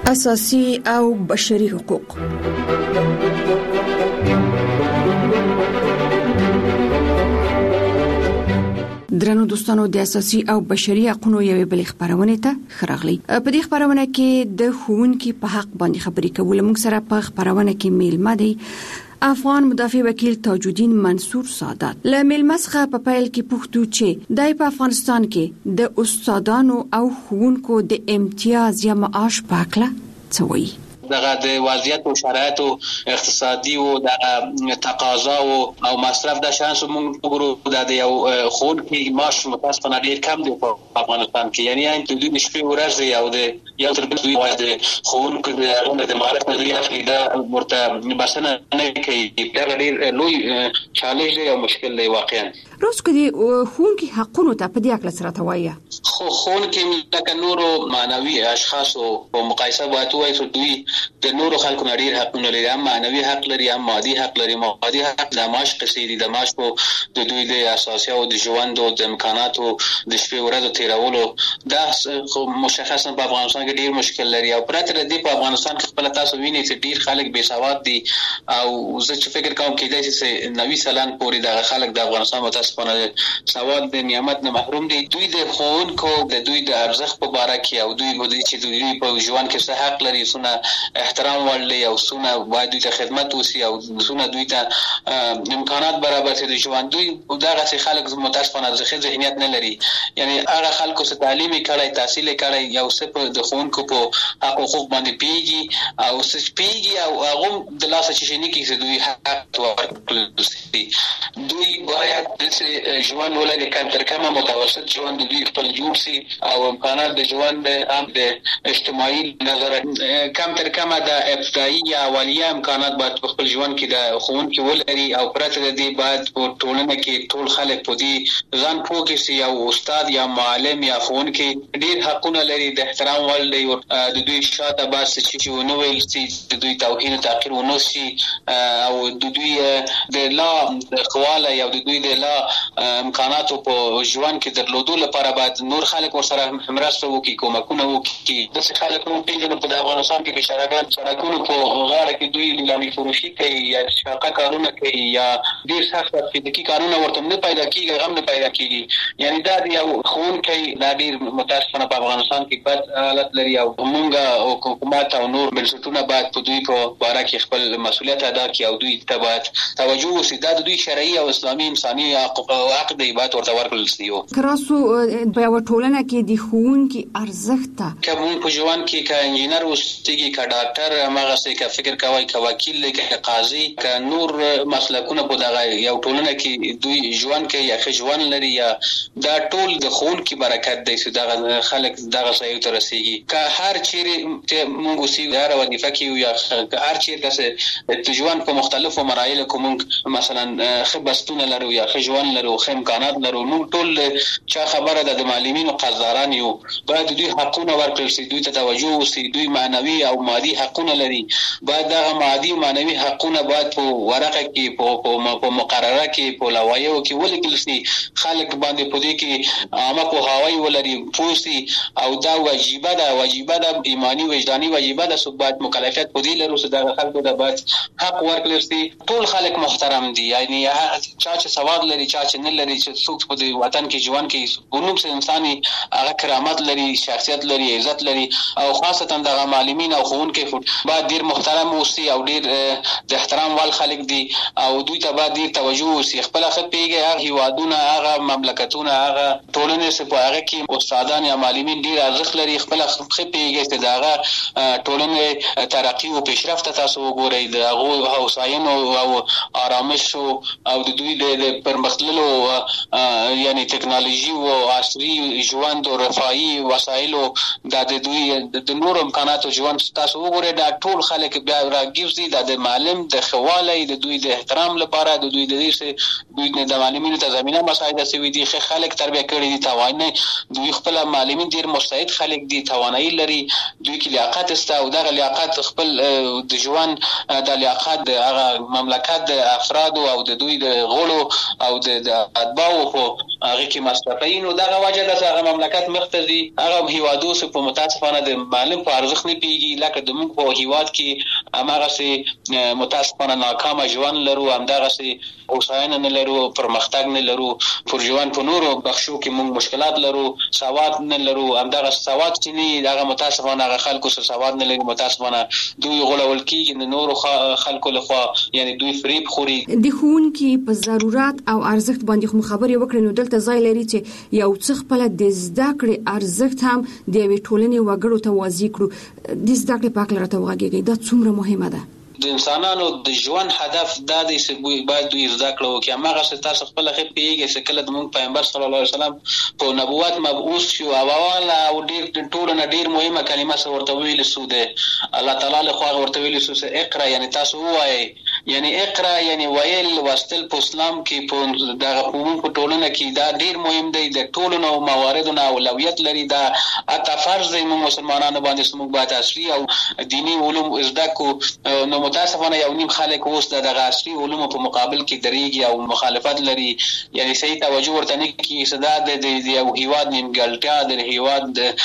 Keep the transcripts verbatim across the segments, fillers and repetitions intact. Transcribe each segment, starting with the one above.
اساسي او بشري حقوق. درنو دوستانو، د اساسي او بشري حقوقو یوې بلې خبرونه ته خراغلي. په دې خبرونه کې د ښوونکي په حق باندې خبرې کول. موږ سره په خبرونه کې میلمه دی افغان مدافع وکیل تاج الدین منصور سادات. له میلمه څخه په پیل کې پوښتو چې دای په افغانستان کې د استادانو او ښوونکو د امتیاز یا معاش په اړه څه وایي. دغه د وضعیت او شرایط او اقتصادي او د تقاضا او مصرف د شانس موږ وګورو د یو خونکي معاش متاسفانه ډیر کم دی په افغانستان کې. یعنی ان د دوی شپې ورځ او د یو تر بل دوی د خونکو د د معرفت نظریه کې دا ورته بسنه نه کوي. دا ډیر لوی چالش دی او مشکل دی واقعا. روز کدي خونکي حقونو ته په دې اړه سره توایي. خو خونکي لکه نورو معنوي اشخاص په مقایسه باندې وایي چې دوی د نورو خلکو ډیر حقونه لري. هم معنوي حق لري، هم مادي حق لري. مادي حق د معاش قصيدي د معاش په د دوی د اساسي او د ژوند او د امکاناتو د شپې ورځې تیرولو دا خو مشخصا په افغانستان کې ډیر مشکل لري. او پرته د دې په افغانستان کې خپل تاسو وینئ چې ډیر خلک بې سواد دي او زه چې فکر کوم کېدای شي چې نوي سلان پورې د خلک د افغانستان متاسفانه سواد د نعمت نه محروم دي. دوی د ښوونکو د دوی د ارزښت په اړه کې او دوی د چې دوی په ژوند کې څه حق لري، څونه احترام ولري او څونه باید دوی ته خدمت وشي او څونه دوی ته امکانات برابر شي د ژوند. دوی دغه څه خلک متاسفانه ځخه ذهنیت نه لري. یعنی هغه خلکو چې تعلیم کړي، تحصیل کړي، یو څه په د ښوونکو په حقوق باندې پیږي او څه پیږي او هغه د لاسه چې نه کیږي دوی حق ورکړي. دوی باید د ژوند ولري کم تر کمه متوسط ژوند دوی خپل جوړ شي او امکانات د ژوند هم د اجتماعي نظر کم تر کمه د ابتدایي یا اولیه امکانات باید په خپل ژوند کې د ښوونکي ولري. او پرته د دې باید په ټولنه کې ټول خلک په دې ځان پوه کړي چې یو استاد یا معلم یا ښوونکي ډیر حقونه لري، د احترام وړ دی. د دوی شاته باید څه چې ونه ویل شي، د دوی توهین او تحقیر ونه شي او د دوی د لا قواله یا د دوی د لا امکاناتو په ژوند کې درلودو لپاره باید نور خلک ورسره مرسته وکړي، کومکونه وکړي. داسې خلک هم پېژنو په افغانستان کې بشرګان سړکونو په غاړه کې دوی لیلامي فروشي کوي یا شاقه کارونه کوي یا ډیر سخت فزیکي کارونه ورته نه پیدا کیږي، هم نه پیدا کیږي. یعنی دا یو ښوونکی دا ډیر متاسفانه په افغانستان کې بد حالت لري او موږ او حکومت او نور بنسټونه باید په دوی په باره کې خپل مسؤلیت ادا کړي او دوی ته باید توجه وشي. دا د دوی شرعي او اسلامي انساني حقوق او حق دی باید ورته ورکړل شي. کراسو په یو ټولنه کې د ښوونکي ارزښت کوم په ژوند کې ک انجینر اوسېږي، ک ډاکټر، مغه څه ک فکر کوي، ک وکیل، ک قاضي، ک نور مسلکونه په دغه یو ټولنه کې دوی ژوند کې یا ښه ژوند لري یا دا ټول د ښوونکي برکت دی چې دغه خلک دغه ځای ته رسیږي. ک هر چیرې موږ اوسېږو هر وظیفه کې یا هر چیرې د ژوند په مختلفو مراحلو کې موږ مثلا ښه بستونه لرو یا ښه ژوند لرو، ښه امکانات لرو. موږ ټول چا خبره ده د معلمینو قدردان یو، باید دوی حقونه ورکړل شي، دوی ته توجه وشي. دوی معنوي او مادي حقونه لري، باید دغه مادي معنوي حقونه باید په ورقه کې په مقرره کې په لوایو کې ولیکل شي. خلک باندې په دې کې عامه پوهاوی ولري، پوه شي او دا واجبه ده واجبه ده ایمانی وجداني واجبه ده چې باید مکلفیت په دې لرو چې دغه خلکو ته باید حق ورکړل شي. ټول خلک محترم دي، یعنی چا چې سواد لري چا چې نه لري، چې څوک په دې وطن کې ژوند کوي ګونوم چې انساني هغه کرامت لري، شخصیت لري، عزت لري. او خاصتا دغه معلمین او ښوونکي باید ډیر محترم اوسي او ډیر د احترام وال خلک دي او دوی ته باید ډیر توجه وشي. خپل خپل پیګه هغه هیوادونه، هغه مملکتونه، هغه ټولنې چې په هغه کې استادان یا معلمین ډیر ارزښت لري، خپل خپل پیګه چې دغه ټولنې ترقی او پیشرفت تاسو وګورئ، د هغه هوساینه او آرامش او د دوی د پرمختللو یعنی ټکنالوژي او عصري ژوند او رفاهي وسایلو د دوی د نور امکاناتو ژوند تاسو وګورئ. دا ټول خلک بیا راګیږي د معلم د خواله د دوی د احترام لپاره د دوی د دې دوی د معلمینو ته زمينه مساعده سوي دي، خلک تربیه کړي دي، توانای دوی خپل معلمین ډیر مستعد خلک دي، توانایي لري، دوی کې لیاقت است او دغه لیاقت خپل د ژوند د لیاقت د هغه مملکت د افراد او د دوی د غړو او د اتباعو په هغه کې مصرفي نو دغه وجه د هغه مملکت مختزي هغه هیوادو سه په متاسفانه د معلم په ارزښت نه پیږي لکه د موږ په هیواد کې هغه سه متاسفانه ناکام ژوند لرو همدغه سه اوساینه نه لرو پرمختګ نه لرو پر ژوند په نورو بخشو کې موږ مشکلات لرو سواد نه لرو همدغه سواد چې نه دغه متاسفانه هغه خلکو سره سواد نه لري متاسفانه دوی غولول کېږي د نورو خلکو لخوا یعنی دوی فریب خوري د ښوونکي په ضرورت او ارزښت باندې خو خبرې وکړې نو دلته ځای لري چې یو څه خپل د زده کړې ارزښت هم د یوې ټولنې وګړو ته واضح کړو د زده کړې په اړه راته وغږیږئ دا څومره مهمه ده د انسانانو د ژوند هدف دا دی چې باید دوی زده کړو چې هغه څه تاسو خپل خې پیږي چې کله د مونږ پیغمبر صلی الله علیه وسلم په نبوت مبعوث شو او والا او ډیر ټول نه ډیر مهمه کلمه څه ورته ویل سو ده الله تعالی له خوا ورته ویل سو چې اقرا یعنی تاسو وایي یعنی اقرا یعنی ویل واستل په اسلام کې په دغه قوم په ټولنه کې دا ډیر مهم دی د ټولنو مواردونو اولویت لري دا اته فرض دی مسلمانانو باندې سمو باید اصلي او دینی علوم زده کو نو متاسفانه یو نیم خلک اوس د عصري علومو په مقابل کې درېږي او مخالفت لري یعنی صحیح توجه ورته نه کوي صدا د یو هیواد نیمګړتیا د هیواد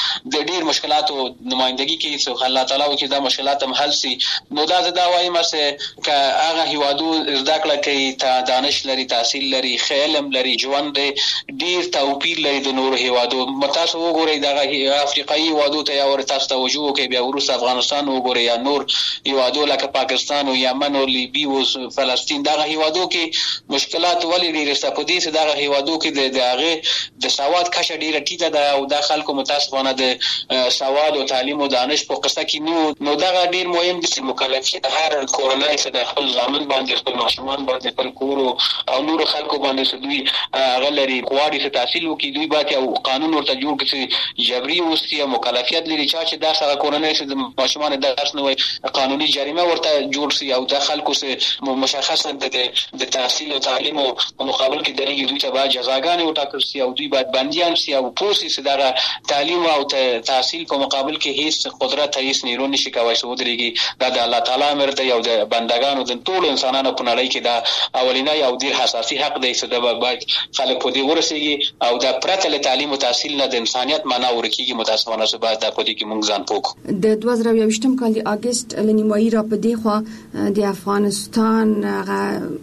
د ډیر مشکلاتو نمائندګي کوي چې الله تعالی وکړي دا مشکلات هم حل شي نو دا زدا وایم چې ک هغه هیوادو زده کړه کوي ته دانش لري تحصیل لري علم لري ژوند ډیر توپیر لري د نورو هیوادو متاسو وګورئ دغه افریقایي هیوادو ته یا ورته توجه وکړي بیا وروسته افغانستان وګورئ یا نور هیوادو لکه پاکستان او یمن او لیبی او فلسطین دغه هیوادو کې مشکلات ولې ډېر شته په دې چې دغه هیوادو کې د هغه د سواد کچه ډېره ټیټه ده او د خلکو متاسفانه د سواد او تعلیم او دانش په قصه کې نو نو دغه ډېر مهم دي چې مکلفین هر کورنۍ چې د خپل ځامن باندې خپل ماشومان باندې خپل کور او نور خلکو باندې چې دوی هغه لري غواړي چې تحصیل وکړي دوی باید یو قانون ورته جوړ کړي چې جبري اوسي او مکلفیت لري چې دا څنګه کورنۍ چې د ماشومان درس نه وي قانوني جریمه ورته جوړ شي او د خلکو سره مشخصا د د تحصیل او تعلیم او مقابل کې درېږي دوی ته باید جزاګانې وټاکل شي او دوی باید بنديان شي او پوسي چې دا تعلیم او تحصیل په مقابل کې هیڅ قدرت هیڅ نیرو نشي کوي چې ودرېږي دا د الله تعالی امر دی او د بندگانو د ټول انسانانو په نړۍ کې دا اولینی او ډیر حساسي حق دی چې دا باید خلک په دې ورسېږي او دا پرته له تعلیم او تحصیل نه د انسانيت معنا ورکیږي متاسفانه چې باید دا په دې کې موږ ځان پوکو د دوه زره یوویشتم کال د اگست لنیمایي را په دی خو د افغانستان هغه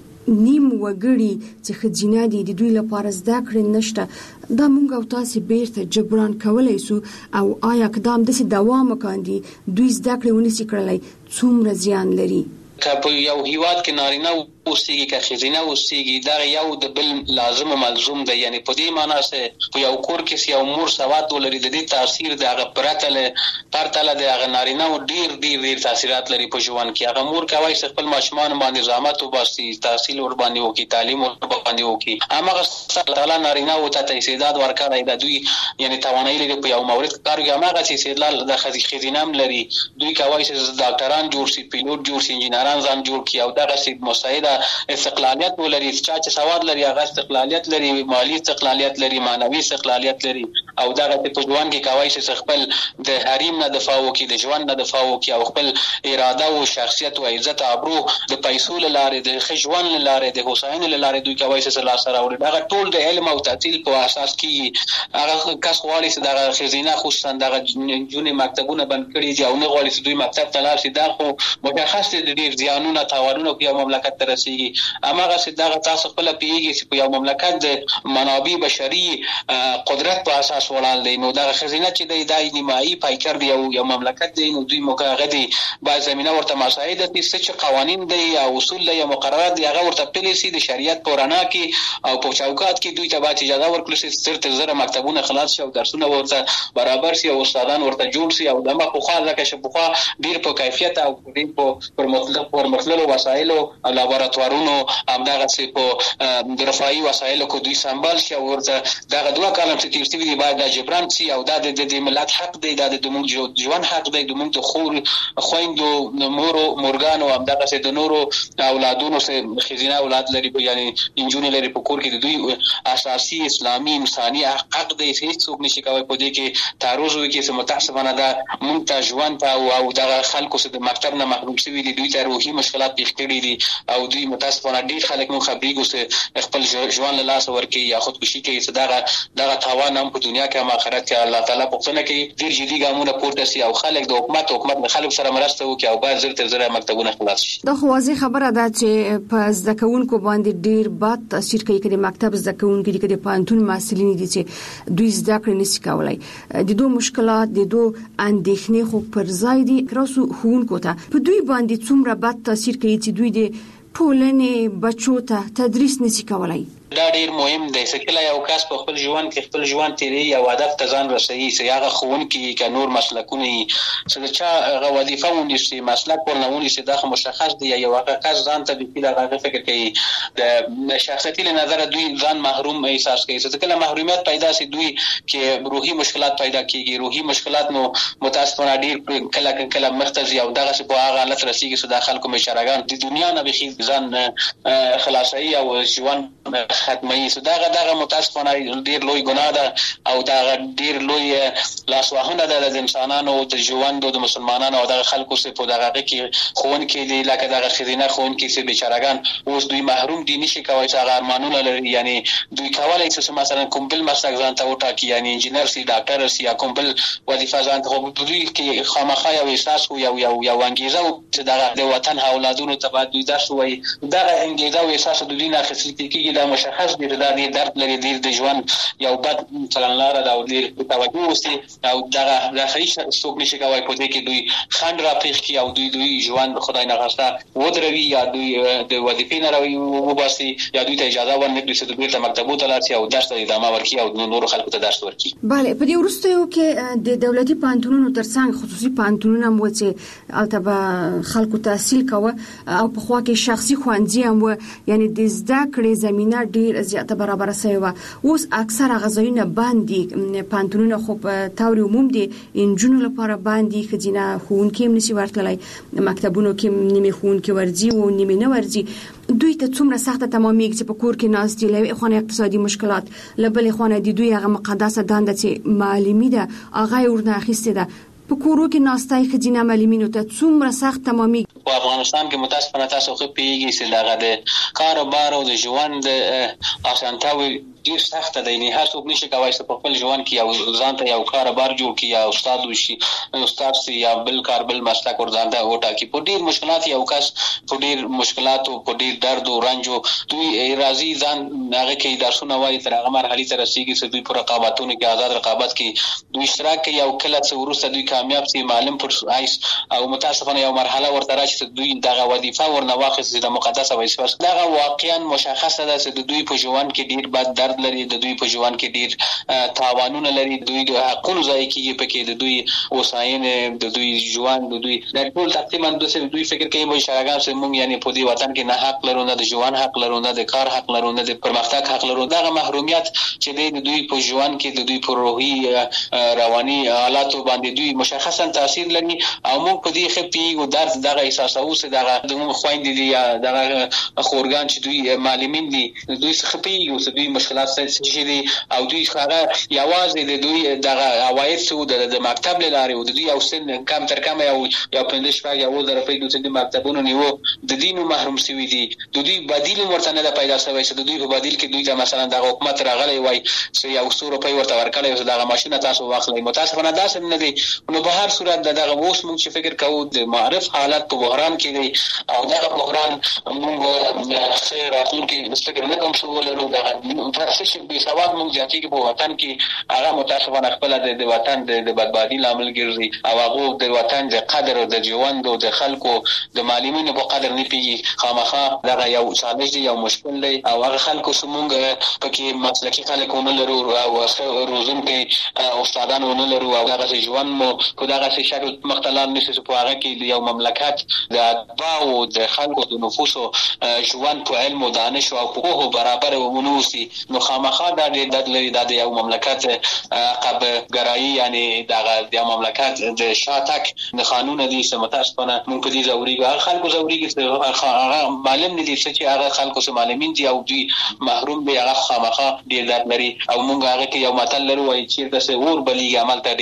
نیم وګړي چې خځینه دي د دوی لپاره زده کړې نشته دا مونږ او تاسو بیرته جبران کولای سو او آیا اقدام د دوام وکاندي دوی زده کړې ونسي کړلای څومره زیان لري که په یو هیواد کې نارینه اوسېږي که ښځینه اوسېږي دا یو د بل لازم او ملزوم دی یعنی په دې معنی چې په یو کور کې یو مور سواد ولري د دې تاثیر د هغه پرته له پرته له د هغه نارینه او ډیر ډیر ډیر تاثیرات لري په ژوند کې هغه مور کوي چې خپل ماشومان باندې زحمت وباسي تحصیل ور باندې وکړي تعلیم ور باندې وکړي هغه تعالی نارینه او ته استعداد ورکړی دا دوی یعنی توانایي لري په یو مورد کار کوي هغه چې استدلال د ښځینه هم لري دوی کوي چې ډاکټران جوړ شي پیلوټ جوړ شي انجینران ځان جوړ کړي او دغه سي مساعده استقلالیت ولري چې سواد لري هغه استقلالیت لري مالی استقلالیت لري معنوي استقلالیت لري او دغه په ژوند کې کوي چې خپل د حریم نه دفاع وکړي د ژوند نه دفاع وکړي او خپل اراده او شخصیت او عزت ابرو د پیسو لاره د ژوند لاره د حسین لاره دوی کوي چې لا سره ور دغه ټول د علم او تحصیل په اساس کې هغه کس غواړي چې دغه خزینه خصوصا دغه جونې مکتبونه بند کړي دي او نه غواړي چې دوی مکتب ته لاړ شي دا خو مشخص دي ډیر زیانونه تاوانونه په یو مملکت ته رسیږي اماغه چې دغه تاسو خپل پیږي چې په یو مملکت د منابع بشري قدرت په اساس ولاړ دی نو دغه خزینه چې د دای نیمایي پایکر دی او یو مملکت دی نو دوی موقعه دي با زمينه ورته مساعده دي چې قوانين دي او اصول دي مقررات دي هغه ورته پالیسي د شریعت پورانا کې او په چوکات کې دوی ته باید اجازه ورکړي چې سرته زره مکتبونه خلاص شي او درسونه ورته برابر شي او استادان ورته جوړ شي او دغه خو خاله کې شپخوا ډیر په کیفیت او ډیر په پرمختللو پرمختللو وسایلو او لابراتوارونو همدغه سي په د رفاهي وسایلو کو دوی سمبال شي او ورته دغه دوه کالم چې تیر شوی دی باید د جبران سي او د د ملت حق دی د موږ ژوند حق دی د موږ د خور خويندو مورو مورګانو همدغه سي د نورو اولادونو سي خزینه اولاد لري یعنی انجونی لري په کور کې د دوی اساسي اسلامي انساني حق دی چې څوک نشي کوي په دې کې تعرض وکړي چې متاسفانه دا موږ ته ژوند ته او دغه خلکو سره د مکتب نه محروم شوی دي دوی ته روحي مشکلات پیښ کړي دي او دوی دوی متاسفانه ډیر خلک مو خبرېږو چې خپل ژوند له لاسه ورکوي یا خودکشي کوي، چې دغه دغه تاوان هم په دنیا کې هم آخرت کې الله تعالی پوښتنه کوي. ډیر جدي ګامونه پورته سي او خلک د حکومت حکومت له خلکو سره مرسته وکړي او باید زر تر زره مکتبونه خلاص شي. دا خو واضح خبره ده چې په زده کوونکو باندې ډیر بد تاثیر کوي کله مکتب زده کوونکي د پوهنتون محصلین دي چې دوی زده کړې نشي کولای. د دوه مشکلات د دوه اندېښنې خو پر ځای دي کراسو ښوونکو ته په دوی باندې څومره بد تاثیر کوي چې دوی د ټولنې بچو ته تدریس نشي کولای. دا ډیر مهم دی چې کله یو کس په خپل ژوند کې خپل ژوند تیری او هدف ته ځان رسوي، چې هغه ښوونکي که نور مسلکونه وي چې د چا هغه وظیفه ونیسي مسلک ورنه ونیسي، دا خو مشخص دی. یو هغه کس ځان ته د هغه فکر کوي د شخصیتي له نظره دوی ځان محروم احساس کوي، چې کله محرومیت پیدا سي دوی کې روحي مشکلات پیدا کیږي. روحي مشکلات نو متاسفانه ډیر کله کله مختزي او دغه څه په هغه حالت رسیږي چې د خلکو مشرګان د دنیا نه بخي ځان خلاصي او ژوند ختمي. دغه دغه متاسفانه ډیر لوی ګناه ده او دغه ډیر لوی لاسوهنه ده د انسانانو د ژوند او د مسلمانانو او دغه خلکو څخه په دغه کې ښوونکي دي لکه دغه خزینه ښوونکي چې بیچارهګان اوس دوی محروم دي، نشي کولی چې هغه ارمانونه لري. یعنی دوی کولی چې مثلا کوم بل مسلک ځان ته وټاکي، یعنی انجینر سي ډاکټر سي یا کوم بل وظیفه ځان ته، خو دوی کې خامخا یو احساس او یو یو یو انګیزه چې دغه د وطن اولادونو ته باید دوی درس وایي. دغه انګیزه او احساس د دوی نه اخیستل کېږي. دا مشخص دی دا ډیر درد لري، ډیر د ژوند یو بد چلنلاره ده او ډیر توجه وسي او دغه د صحیح څوک نشي کولی په دې کې دوی خنډ راپېښ کړي او دوی دوی ژوند خدای نخواسته ودروي یا دوی د وظیفې نه راوي وباسي یا دوی ته اجازه ورنکړي چې دوی ته مکتبو ته لاړ شي او درس ته ادامه ورکړي او نورو خلکو ته درس ورکړي. بله، په دې وروستیو کې د دولتي پوهنتونونو ترڅنګ خصوصي پوهنتونونه هم و چې هلته به خلکو تحصیل کوه او په خوا کې شخصي ښوونځي هم و، یعنی د زده کړې زمینه ډیر زیاته برابر سوی و. اوس اکثره غځایونه باندې پوهنتونونه خو په طور عموم دي انجونو لپاره باندې ښځینه ښوونکي هم نشي ورتللی، مکتبونو کې نیمې ښوونکي ورځي او نیمې نه ورځي. دوی ته څومره سخته تمامیږي چې په کور کې ناست دي، له یوې خوا اقتصادي مشکلات، له بلې خوا د دوی هغه مقدسه دنده چې معلمي ده هغه یې ورنه اخیستې ده. په کورو کې ناستای ښځینه معلمینو ته څومره سخت تمامیږي. په افغانستان کې متاسفانه تاسو خو پیږي چې دغه د کار او بار او د ژوند اسانتیاوي ډیر سخت دی. نه هر څوک نشي کولی چې په خپل ژوند کې یو ځان ته یو کار بار جوړ کړي یا استاد وشي استاد سي یا بل کار بل مسلک ورځان ته وټاکي. په ډیر مشکلات یو کس په ډیر مشکلات او په ډیر درد او رنج دوی راضي ځان هغه کې درسونه وایي تر هغه مرحله ته رسیږي چې دوی پر رقابتونو کې آزاد رقابت کې دوی اشتراک کوي او کله چې ورسره دوی کامیاب سي معلم پر آیس او متاسفانه یو مرحله ورته راشي چې دوی دغه وظیفه ورنه واخیستي د مقدسه وظیفه. دغه واقعا مشخصه ده چې دوی په ژوند کې ډیر بد درد لري، د دوی په ژوند کې ډیر تاوانونه لري، دوی د حقونو ځای کېږي پکې، د دوی وساینې د دوی ژوند د دوی د ټول تقریبا د دوی فکر کوي مو شرګان چې موږ یعنی په دې وطن کې نه حق لرو، نه د ژوند حق لرو، نه د کار حق لرو، نه د پرمختګ حق لرو. دغه محرومیت چې د دوی په ژوند کې د دوی په روحي رواني حالاتو باندې دوی مشخصا تاثیر لري او موږ په دې خپي او درد دغه احساسو چې دغه د موږ خويندې دي یا دغه خورګان چې دوی معلمین دي دوی خپي او دوی مشکلات شي دي او دوی هغه یوازې د دوی دغه عواید څو د مکتب لاري او د دوی او سن کم تر کم یو یو پنځه شپږ یو در په دوی د مکتبونو نیو د دینو محروم شوی دي. د دوی بدیل ورته نه پیدا شوی چې د دوی په بدیل کې دوی ته مثلا د حکومت راغلی وای چې یو څو روپۍ ورته ورکړي چې دغه ماشين تاسو واخلئ. متاسفانه داسې نه دي. نو په هر صورت دغه اوس موږ چې فکر کوو د معرف حالت په بحران کې دی او دغه بحران موږ خیر اخلو کې مستقر نه کوم څه ولرو. دغه تاسو به سواد موږ ځکه چې په وطن کې هغه متاسفانه خپل د وطن د بدبادي لامل ګرځي او هغه د وطن د قدر او د ژوند او د خلکو د معلمینو په قدر نه پیږي. خامخا دغه یو چالش دی، یو مشکل دی او هغه خلکو سمونګ پکې مسلکي خلکونه لرو او روزونکي استادانو لرو او هغه ژوند مو په دغه شکل مختلف نشي په هغه کې یو مملکت د اتباع او د خلکو د نفوسو ژوند په علم او دانش او حقوق برابر ونوسي. نو خامخا دا د لري د یو مملکت عقب ګرایي یعنی دغه د مملکت د شاتک د قانون دي چې متاسفانه موږ په دې زوريږو. هغه خلکو زوريږي چې هغه معلم نه دي چې هغه خلکو سره معلمین دي او دوی محروم دي. هغه خامخا ډیر درد لري او موږ هغه کې یو متل لرو چې د څه اور بلیږي عمل ته ډیر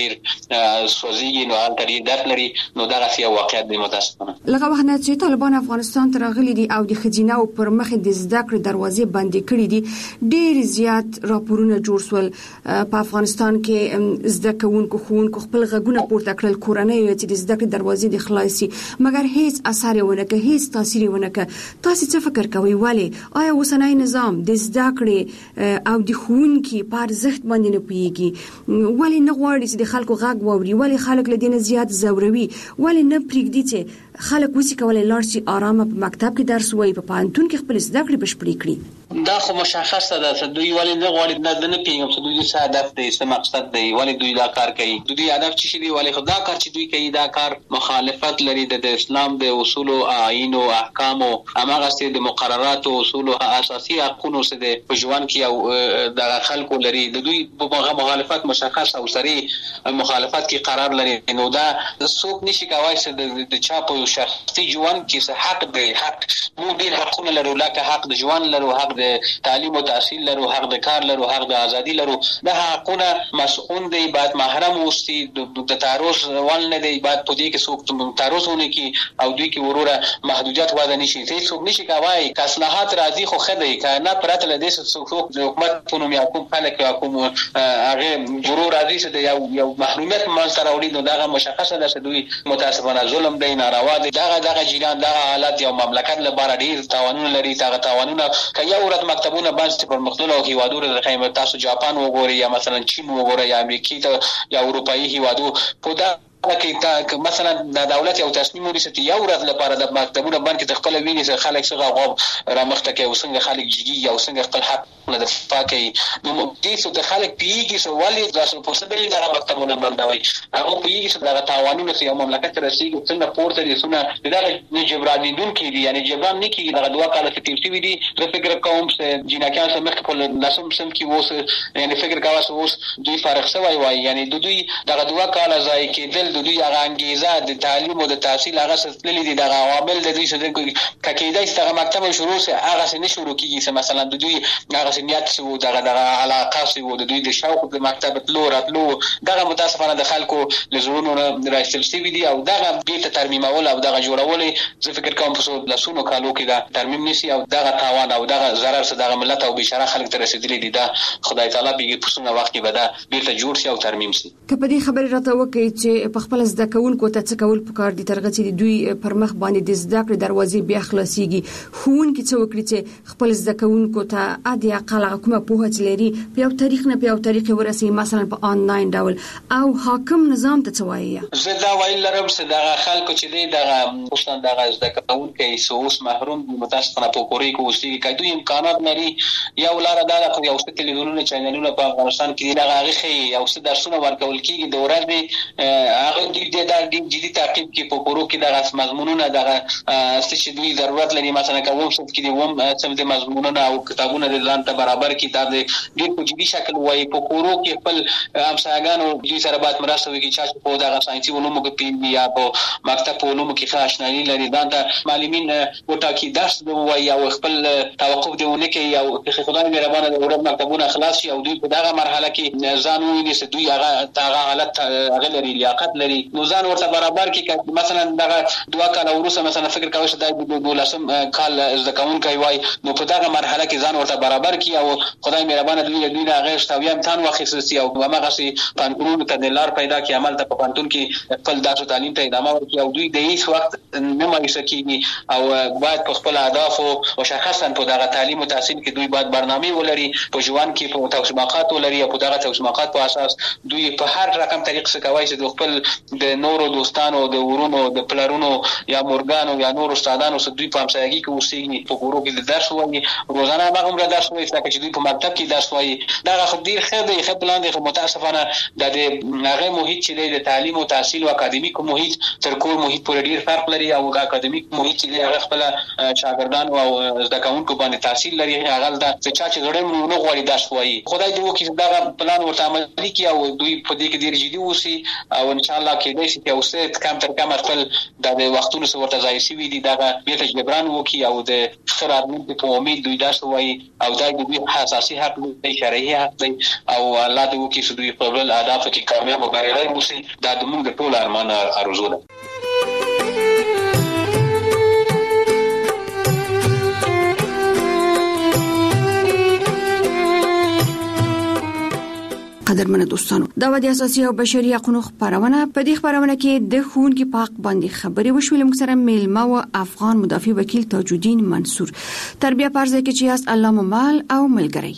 سوځي نو هغه لري درد لري نو دا غسی واقعیت دی متاسفانه. لکه وخت نه چې طالبان افغانستان ته راغلي دي او د خزینه او پر مخ د زده کړې دروازې بندې کړې دي، ډېر زیات راپورونه جوړ شول په افغانستان کې زده کوونکو خوونکو خپل غږونه پورته کړل، کورنۍ چې د زده کړې دروازې د خلاصي، مګر هیڅ اثر ونه کړ، هیڅ تاثیر ونه کړ. تاسو څه فکر کوئ؟ ولی آیا اوسنۍ نظام د زده کړې او د خوونکي په ارزښت باندې نه پوهیږي؟ ولی نه غواړي چې د خلکو غږ واوري؟ ولی خلک له دې نه زیات زوروي؟ ولی نه پرېږدي چې خلک وسی کولای لاړ شي آرامه په مکتب کې درس وایي، په پوهنتون کې خپل زده کړې بشپړې کړي؟ دا خو مشخصه ده چې دوی ولی نه غواړي، نه نه پیږم چې دوی څه هدف دی، څه مقصد دی، ولی دوی دا کار کوي. دوی هدف څه شي دی؟ ولی خدا کار چې دوی کوي دا کار مخالفت لري د اسلام د اصول او آیین او احکام او هغه څه د مقررات او اصول او اساسي حقوقو سره د پښوان کې او د خلکو لري. د دوی په مخالفت مشخص او سری مخالفت کې قرار لري. نو دا څوک نشي کوای چې د چا په شخصي ژوند کې حق دی. حق مو ډیر حقونه لرو، لکه حق د ژوند لرو، حق د تعلیم او تحصیل لرو، حق د کار لرو، حق د ازادي لرو. دا حقونه مسؤون دی، باید محرم اوسي، د تعرض ول نه دی، باید په دې کې څوک تعرض ونه کی او دوی کې وروره محدودیت وضع نشي. څوک نشي کوای ک اصلاحات راځي خو خدای کنه پرته لدې څوک د حکومت په نوم یا کوم خلک یا کوم هغه ضرور راځي چې یو یو محرومیت منځ راوړي. نو دا مشخصه ده چې دوی متاسفانه ظلم دی، ناروا دی. دا دغه جریان دغه حالت یو مملکت لپاره ډیر تاوانونه لري. دا تاوانونه ک یو ورځ مکتبونه باندې پر مختلفو هیوادونو د قیمت تاسو جاپان وګورئ یا مثلا چین وګورئ یا امریکای ته یا اروپאי هیوادو په دا کې مثلا د دولت یو تصمیم ونیسي چې یو ورځ لپاره د مکتبونو باندې د خپل ویني سره خلک څنګه غوب را مخته کوي او څنګه خلک جګي او څنګه خپل حق نه د پاکي. نو دې څه د خلک پیږي سو ولې تاسو په څه ډول د مکتبونو باندې هغه پیږي چې د قوانینو چې یو مملکت رسیدي څنګه پورته دي څنګه دا جبران دي کې دي، یعنی جبران نه کیږي. دا دوه کاله کې تیر شوی دي. زه فکر کوم چې جناکان سره مخ په لاسم سم کې ووس، یعنی فکر کاوه اوس دوی فارغ شوی وای، یعنی د دوی دغه دوه کاله ځای کېدل د دوی هغه انګیزه د تعلیم او د تحصیل هغه ستللی دي. دغه عوامل د دوی څخه کېدای چې هغه مکتب شروع سي هغه څه نه شروع کیږي. چې مثلا د دوی هغه نیت سو دغه دغه علاقه سو د دوی د شوق د مکتب تلو راتلو دغه متاسفانه د خلکو لزرونو راځل سي دي او دغه بیت ترمیمول او دغه جوړول زه فکر کوم په لاسونو کالو کې دا ترمیم نشي او دغه تاوان او دغه ضرر سره دغه ملت او بشاره خلک ته رسیدلی دي. دا خدای تعالی به په څونه وخت کې به دا بیرته جوړ شي او ترمیم شي. کله دې خبره راته وکړي چې په خپل زده کوونکو ته څه کول پکار دي ترغه چې دوی پر مخ باندې د زده کړې دروازې بیا خلاصيږي. خوونکي څه وکړي چې خپل زده کوونکو ته ادي اقل کومه پوهه لري په یو تاریخ نه په یو تاریخ ورسي مثلا په آنلاین ډول او حاکم نظام ته څه وایي؟ زه دا ویل لرم چې دغه خلکو چې دی دغه خصوصا دغه زده کوونکي سوس محروم دي متاسفانه په کوري کې اوسېږي که دوی امکانات لري. یو لاره دا ده یو څه تلویزیونونه چینلونه په افغانستان کې دغه هغه خي یو څه درسونه ورکول کېږي د ورځې هغه دوی د جدي تعقیب کې په کورو کې دغه مضمونونه دغه څه چې دوی ضرورت لري مثلا کوم څه کې دي ووم څه د مضمونونه او کتابونه د ځان ته برابر کتاب دی ډېر په جدي شکل وایي. په کورو کې خپل همسایګانو دوی سره باید مرسته وکړي چې په دغه ساينسي علومو کې پیږي یا په مکتب په علومو کې ښه آشنایي لري. دا د معلمین وټاکي درس وایي او خپل توقف دی ونه کوي او خدای مهربانه د ورځ مکتبونه خلاص شي او دوی په دغه مرحله کې ځان ویني چې دوی هغه هغه حالت هغه لري لیاقت لري. نو ځان ورته برابر کې مثلا دغه دوه کاله وروسته مثلا فکر کوي چې د دولسم کال زده کوونکی وای نو په دغه مرحله کې ځان ورته برابر کی او خدای مهربانه دوی دوی هغه شتاوی امتحان واخیستي او هغه سي پانتون ته د لار پیدا کی عمل ته په پانتون کې خپل درس تعلیم ته ادامه ورکړي او دوی د هیڅ وخت نه مایوسه کیږي او باید په خپل اهداف او مشخصا په دغه تعلیم او تحصیل کې دوی باید برنامه ولري په ژوند کې په توسماقات ولري او په دغه توسماقات په اساس دوی په هر رقم طریق څخه کوي چې د خپل د نورو دوستانو د ورونو د پلارونو یا مورګانو یا نور استادانو سره دوی په همسایګي کې اوسېږي په کورو کې د درس وایي روزانه هغه هم درس وایي چې دوی په مکتب کې درس وایي. دا خو ډیر ښه دی ښه پلان دی. خو متاسفانه د هغه محیط چې د تعلیم او تحصیل او اکاډمیک محیط تر کور محیط پورې ډیر فرق لري او اکاډمیک محیط چې هغه خپل شاګردان او زده کوونکو باندې تحصیل لري هغه د چې چې زړه نه غواړي درس وایي. خدای دې وکړي دا پلان ورته عملي کړي او دوی په دې کې ډیر جدي اوسي او ان شاء الله کېدای شي چې اوسه کم تر کم خپل د وختونو سره ورته ځای شي دي دغه بیرته جبران وکي او د خیراتمن په امید دوی دا سوي او دا د دوی حساسي حق دی شرعي حق دی او الله دې وکي چې دوی په بل اهداف کې کامیاب او بریالي وشي دا د موږ ټول ارمان ارزو ده. قدرمن دوستانو دا د اساسي او بشري حقوقو خبرونه په دې خبرونه کې د ښوونکي په حق باندې خبرې وشولې. موږ سره میلمه او افغان مدافع وکیل تاج الدین منصور تربیه پرځه کې چې است الله ممال او ملګری.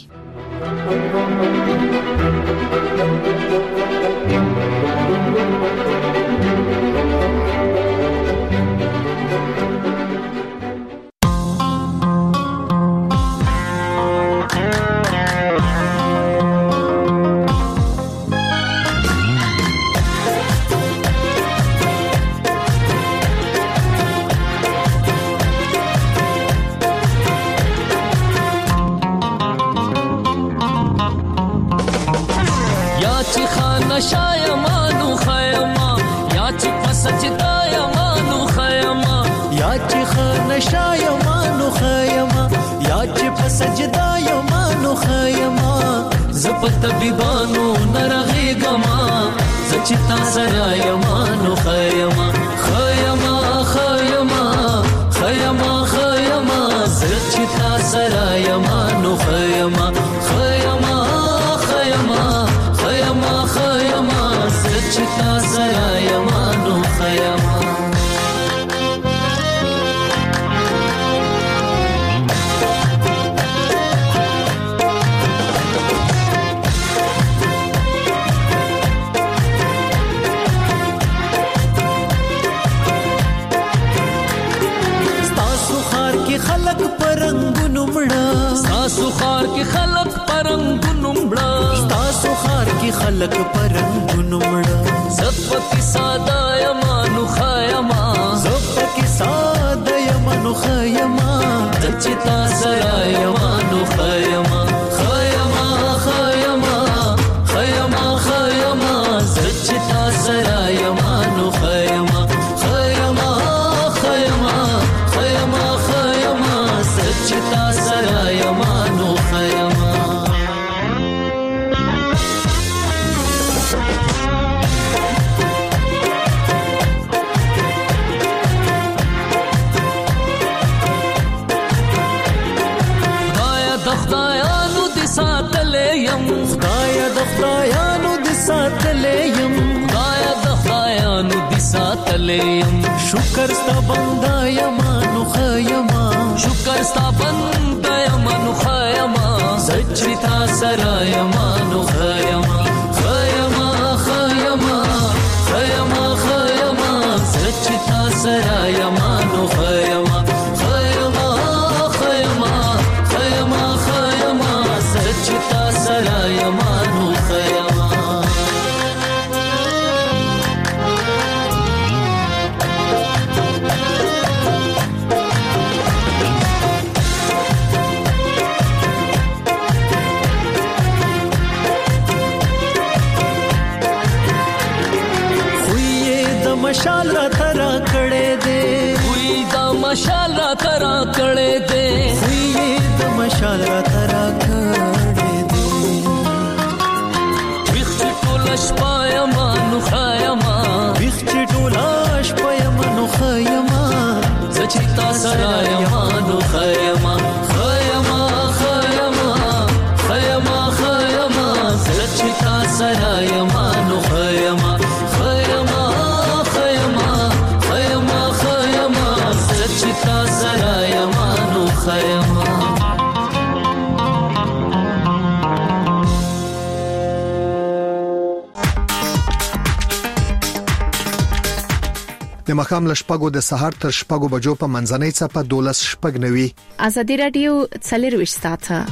طبيبانو نرغي غما زچتا سرا یمانو خیما خیما خیما خیما خیما زچتا سرا یمانو خیما خیما خیما خیما خیما زچتا سرا یمانو خیما ستاسو خار کې خلق پرنګونو مړه ستاسو خار کې خلق پرنګونو مړه زپکی ساده یمانو خیما زپکی ساده یمانو خیما دچتا سرا یمانو خیما خیما خیما خیما خیما دچتا سرا یمانو خیما خیما خیما خیما خیما دچتا سرا یمانو خیما خدایانو د ساتلیم خدای د خدایانو د ساتلیم خدای د خدایانو د ساتلیم شکر ستا بندا یمانو خیما شکر ستا بندا یمانو خیما زچتا سرا یمانو خیما خیما خیما خیما خیما زچتا سرا یمانو خیما خیما خیما خیما خیما زچتا سرا یمانو خیما مشال را ترا کړه دے وی دا مشال را ترا کړه دے وی دا مشال را ترا کړه دے ویخ ټول شپه یمانو خیما ویخ ټول شپه یمانو خیما زچتا سرا یمانو خیما خیما خیما خیما خیما زچتا سرا یمانو خیما خیما زچتا سرا یمانو خیما د مخام لشپګو د سحر تر شپګو بجو په منځنۍ څپه دولس شپګ نوي ازادي رادیو څلرويشت ساعته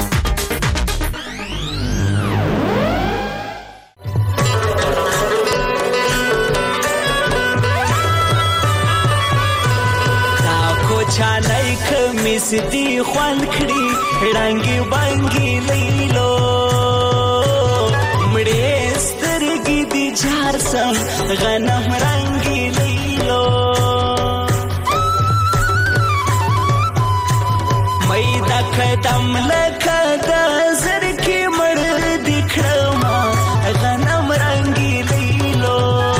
چالای کمیس دی خوان کړي رنگي بانګي لیلو مړې سترګې دی جار سم غنم رنگی لیلو میدا قدم لکه د زرکی مړ دی کړما غنم رنگی لیلو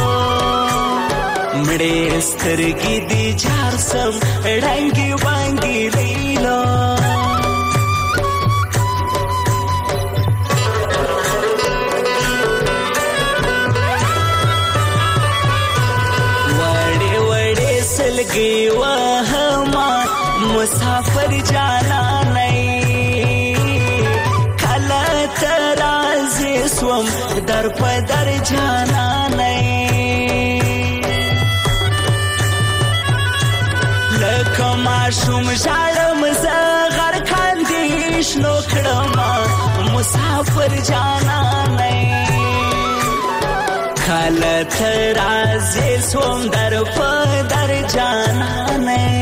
مړې سترګې دی جار سم رنگی وانګی لیلو لگی وهما مسافر جانا نئی کلا ترازی سوم در پدر جانا نئی لکم آشوم جالم زغر کاندیش نوکڑما مسافر جانا نئی کلا ترازی سوم در پدر جانا نئی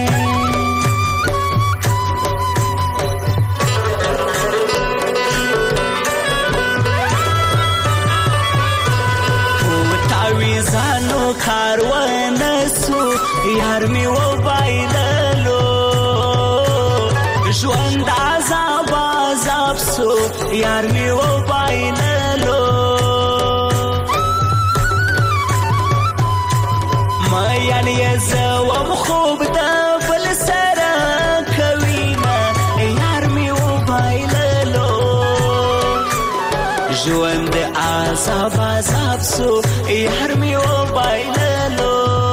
پوتاویزانو کاروانسو یار می و بایللو ژوند عذاب عذاب سو یار می و بایللو مایل یزوم خوب د بل سره کوینا یار می و بایللو ژوند عذاب عذاب سو یار می و بایللو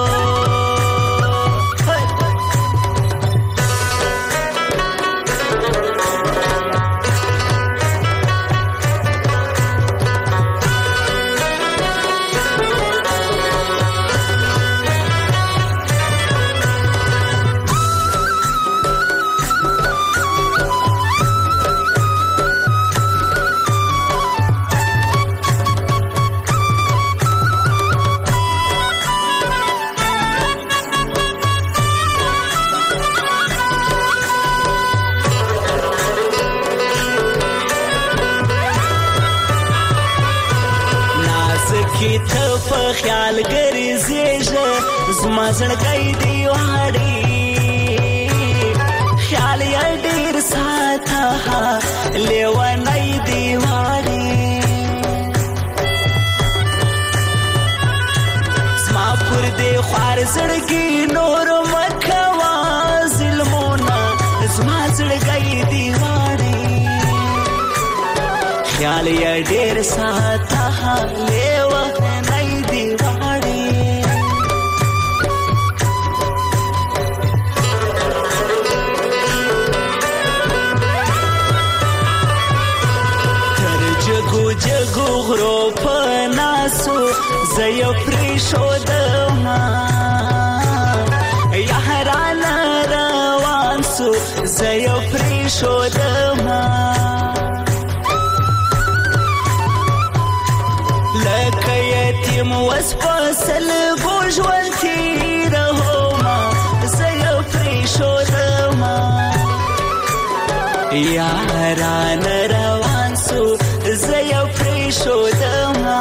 کی ته په خیال ګرځېږه زما زړګی دی واړي خیال یې ډېر ساته لیونی دی واړي زما پر دې خوار زړګي نور مه کوه ظلمونه زما زړګی دی واړي خیال یې ډېر ساته لیونی دی واړي تر جګو جګو غرو په ناسو زه یې پرېښودمه یارانه روان سو زه یې پرېښودمه لکه یتیم وس په سلګو ژوند تېرومه زه یې پرېښودمه یارانه روان سو زه یې پرېښودمه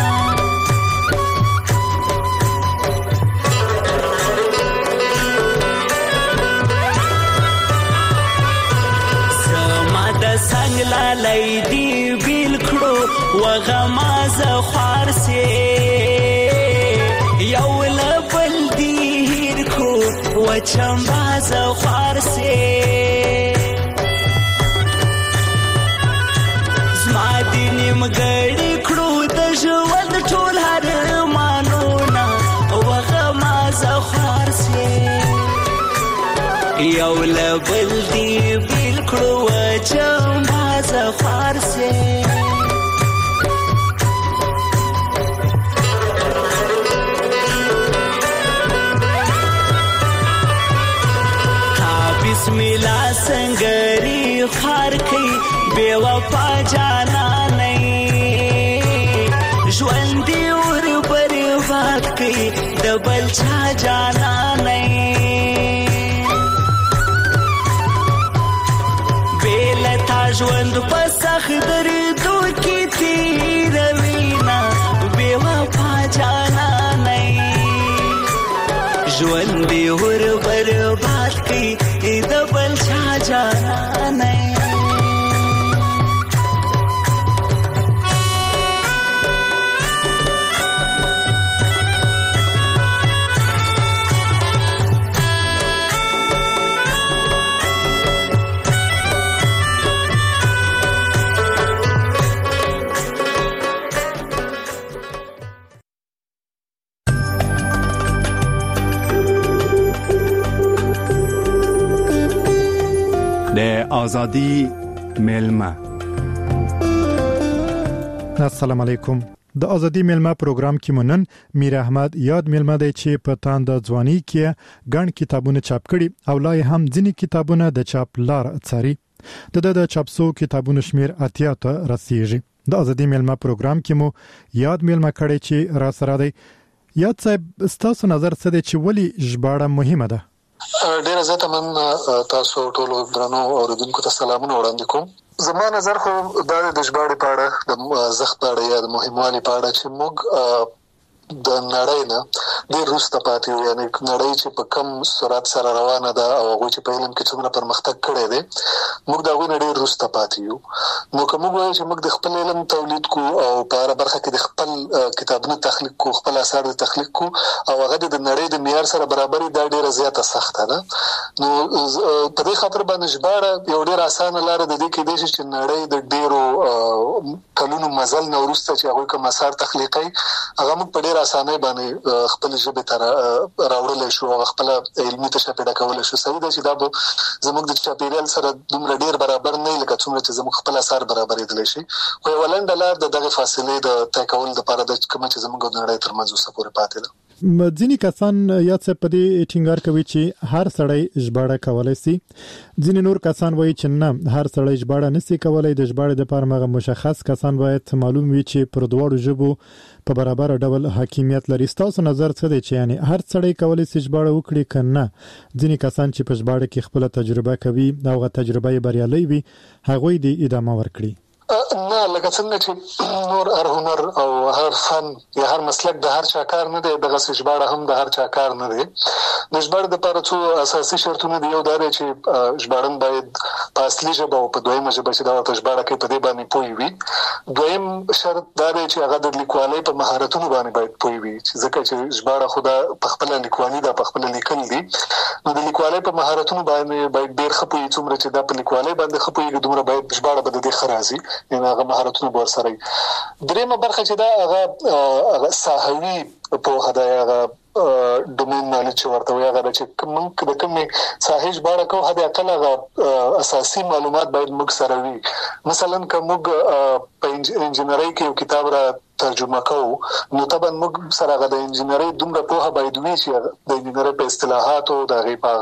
زما د څنګ لالی دی بیل کړو وغمازه خوار سي یو له بل دی هیر کو وچمبازه خوار سي زما دی نیمګړی کړو د ژوند ټول هرمانونه وغمازه خوار سي یو له بل دی بیل کړو وچمبازه خوار سي بسم الله سنگری خار کی بے وفا جانا نہیں ژوندی اور برباد کی دبل چا جانا نہیں بیلتا ژوند په سخت دردو کې تیروینا بے وفا جانا نه ژوند دی ور برباد کی د بل چا جانا نه آزادی میلمه. السلام علیکم. د آزادی میلمه پروګرام کې مونن میر احمد یاد میلمه دی چې په تاند ځواني کې ګڼ کتابونه چاپ کړي او لای هم ځینی کتابونه د چاپ لار څاري. د د چاپسو کتابونو شمیر اتیا ته رسیږي. د آزادی میلمه پروګرام کې مو یاد میلمه کړي چې را سره دی. یاد صاحب ستاسو نظر څه دی چې ولی ژباړه مهمه ده؟ ډیر زیاته من تاسو ټول درنو اوریدونکو ته سلامونه وړاندې کوم. زما نظر خو دا د ژباړې په اړه د زخت په اړه یا د مهموالي په اړه چې موږ د نړۍ نه ډیر وروسته پاتې یو، یعنی نړۍ چې په کم سرعت سره روانه ده او هغه چې په علم کې څومره پرمختګ کړی دی موږ دا غوښنه ډیر وروسته پاتې یو. نو کوم وایي چې موږ د خپل علم تولید کو او په هر برخه کې د خپل کتابونو تخلیق کو، خپل اثار تخلیق کو او هغه د نړۍ د معیار سره برابرۍ دا ډیره زیاته سخته ده. نو په دې خاطر باندې ژباړه یو ډیر اسانه لار ده د کې د چې نړۍ د ډیرو کلونو مزل نو وروسته چې هغه کوم اثار تخلیقي هغه موږ په اسانه باندې خپل ژبه تر راوړل شو او خپل علمي تشه پیدا کول شو. صحیح ده چې دا به زموږ د چاپیریال سره دومره ډیر برابر نه لکه څومره چې زموږ خپل اثار برابرېدل شي. خو ولنډ لار د دغه فاصله د طی کول لپاره د کوم چې زموږ د نړۍ ترمنځ اوسه پورې پاتې ده. ځینی کسان یا څه په دې ټینګار کوي چې هر سړی ژباړه کولای شي. ځینی نور کسان وایي چې نه هر سړی ژباړه نشي کولای. د ژباړې لپاره مغه مشخص کسان باید معلوم وي چې پر دوړو ژبو په برابر ډول حاکمیت لري. تاسو نظر څه دی چې یعنی هر سړی کولای شي ژباړه وکړي کنه؟ ځینی کسان چې په ژباړه کې خپل تجربه کوي او غو تجربه یې بریالي وي هغه دې ادامه ورکړي. نه لکه څنګه چې نور هر هنر او هر فن یا هر مسلک د هر چا کار نه دی، دغه ژباړه هم د هر چا کار نه دی. د ژباړې لپاره څو اساسي شرطونه دي. یو دا دی چې ژباړن باید په اصلي ژبه او په دویمه ژبه چې دا ورته ژباړه کوي په دې باندې پوه وي. دویم شرط دا دی چې هغه د لیکوالۍ په مهارتونو باندې باید پوه وي، ځکه چې ژباړه خو دا په خپل لیکوالي دا په خپل لیکل دي. نو د لیکوالۍ په مهارتونو باندې باید ډېر ښه پوهي، څومره چې دا په لیکوالۍ باندې ښه پوهېږي دومره باید ژباړه به د دې ښه راځي، یعنې هغه مهارتونه به ورسره وي. درېیمه برخه چې دا هغه هغه ساحوي پوهه ده، هغه ډومین نالج ورته وي، هغه چې کوم د کومې ساحې ژباړه کوو هدا کله هغه اساسي معلومات باید موږ سره وي. مثلا که موږ په انجینرۍ کې یو کتاب را ترجمه کوو نو طبعا موږ سره هغه د انجینرۍ دومره پوهه باید وي چې د انجینرۍ په اصطلاحاتو د هغې په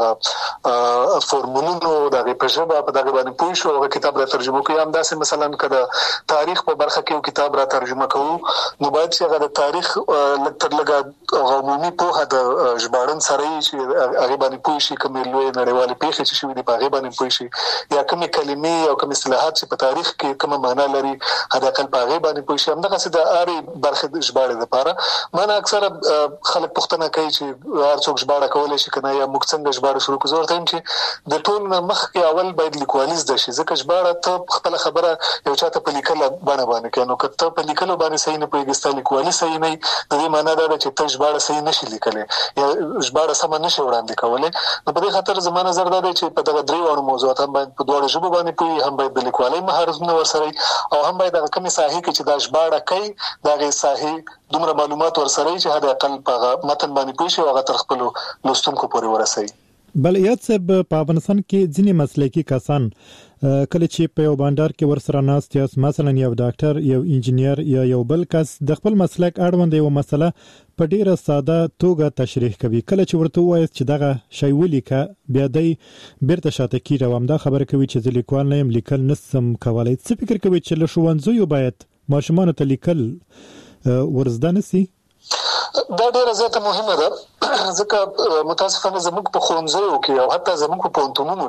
هغه فورمولونو د هغې په ژبه په دغه باندې پوه شو هغه کتاب را ترجمه کوي. همداسې مثلا که د تاریخ په برخه کې یو کتاب را ترجمه کوو نو باید چې هغه د تاریخ لږ تر لږه عمومي پوهه د ژباړن سره وي چې هغې باندې پوه شي، کومې لویې نړیوالې پېښې چې شوي دي په هغې باندې پوه شي، یا کومې کلمې او کوم اصطلاحات چې په تاریخ کې کومه معنا لري حداقل په هغې باندې پوه شي. همدغسې د هرې برخې د ژباړې لپاره مانه اکثره خلک پوښتنه کوي چې هر څوک ژباړه کولی شي که نه، یا موږ څنګه ژباړه شروع کړو. زه ورته وایم چې د ټول نه مخکې اول باید لیکوالي زده شي، ځکه ژباړه ته خپله خبره یو چا ته په لیکله بڼه باندې کوې، نو که ته په لیکلو باندې صحیح نه پوهېږې ستا لیکوالي صحیح نه وي، د دې معنا دا ده چې ته ژباړه صحیح نشي لیکلی یا ژباړه سمه نشي وړاندې کولی. نو په دې خاطر زما نظر دا دی چې په دغه درې واړو موضوعات هم باید په دواړو ژبو باندې پوهي، هم باید د لیکوالۍ مهارتونه ورسره وي او هم باید هغه کومې ساحې کې چې دا ژباړه کوي د هغې ساحې دومره معلومات ورسره وي چې حد اقل په متن باندې پوه شي او هغه تر خپلو لوستونکو پورې ورسوي. بل یاد صاحب په افغانستان کې ځینې مسلکي کسان کله چې په یو بانډار کې ورسره ناست یاست، مثلا یو ډاکټر، یو انجینیر یا یو بل کس د خپل مسلک اړوند یو مسله په ډیره ساده توګه تشریح کوي، کله چې ورته وایي چې دغه شی ولیکه بیا دی بیرته شاته کیږي او همدا خبره کوي چې زه لیکوال نه یم، لیکل نسم کولی. څه فکر کوي چې له ښوونځیو باید ماشومانو ته لیکل ورزده نسي؟ دا ډیره زیاته مهمه ده. ځکه متاسفانه زموږ په ښوونځیو کې او حتی زموږ په پوهنتونونو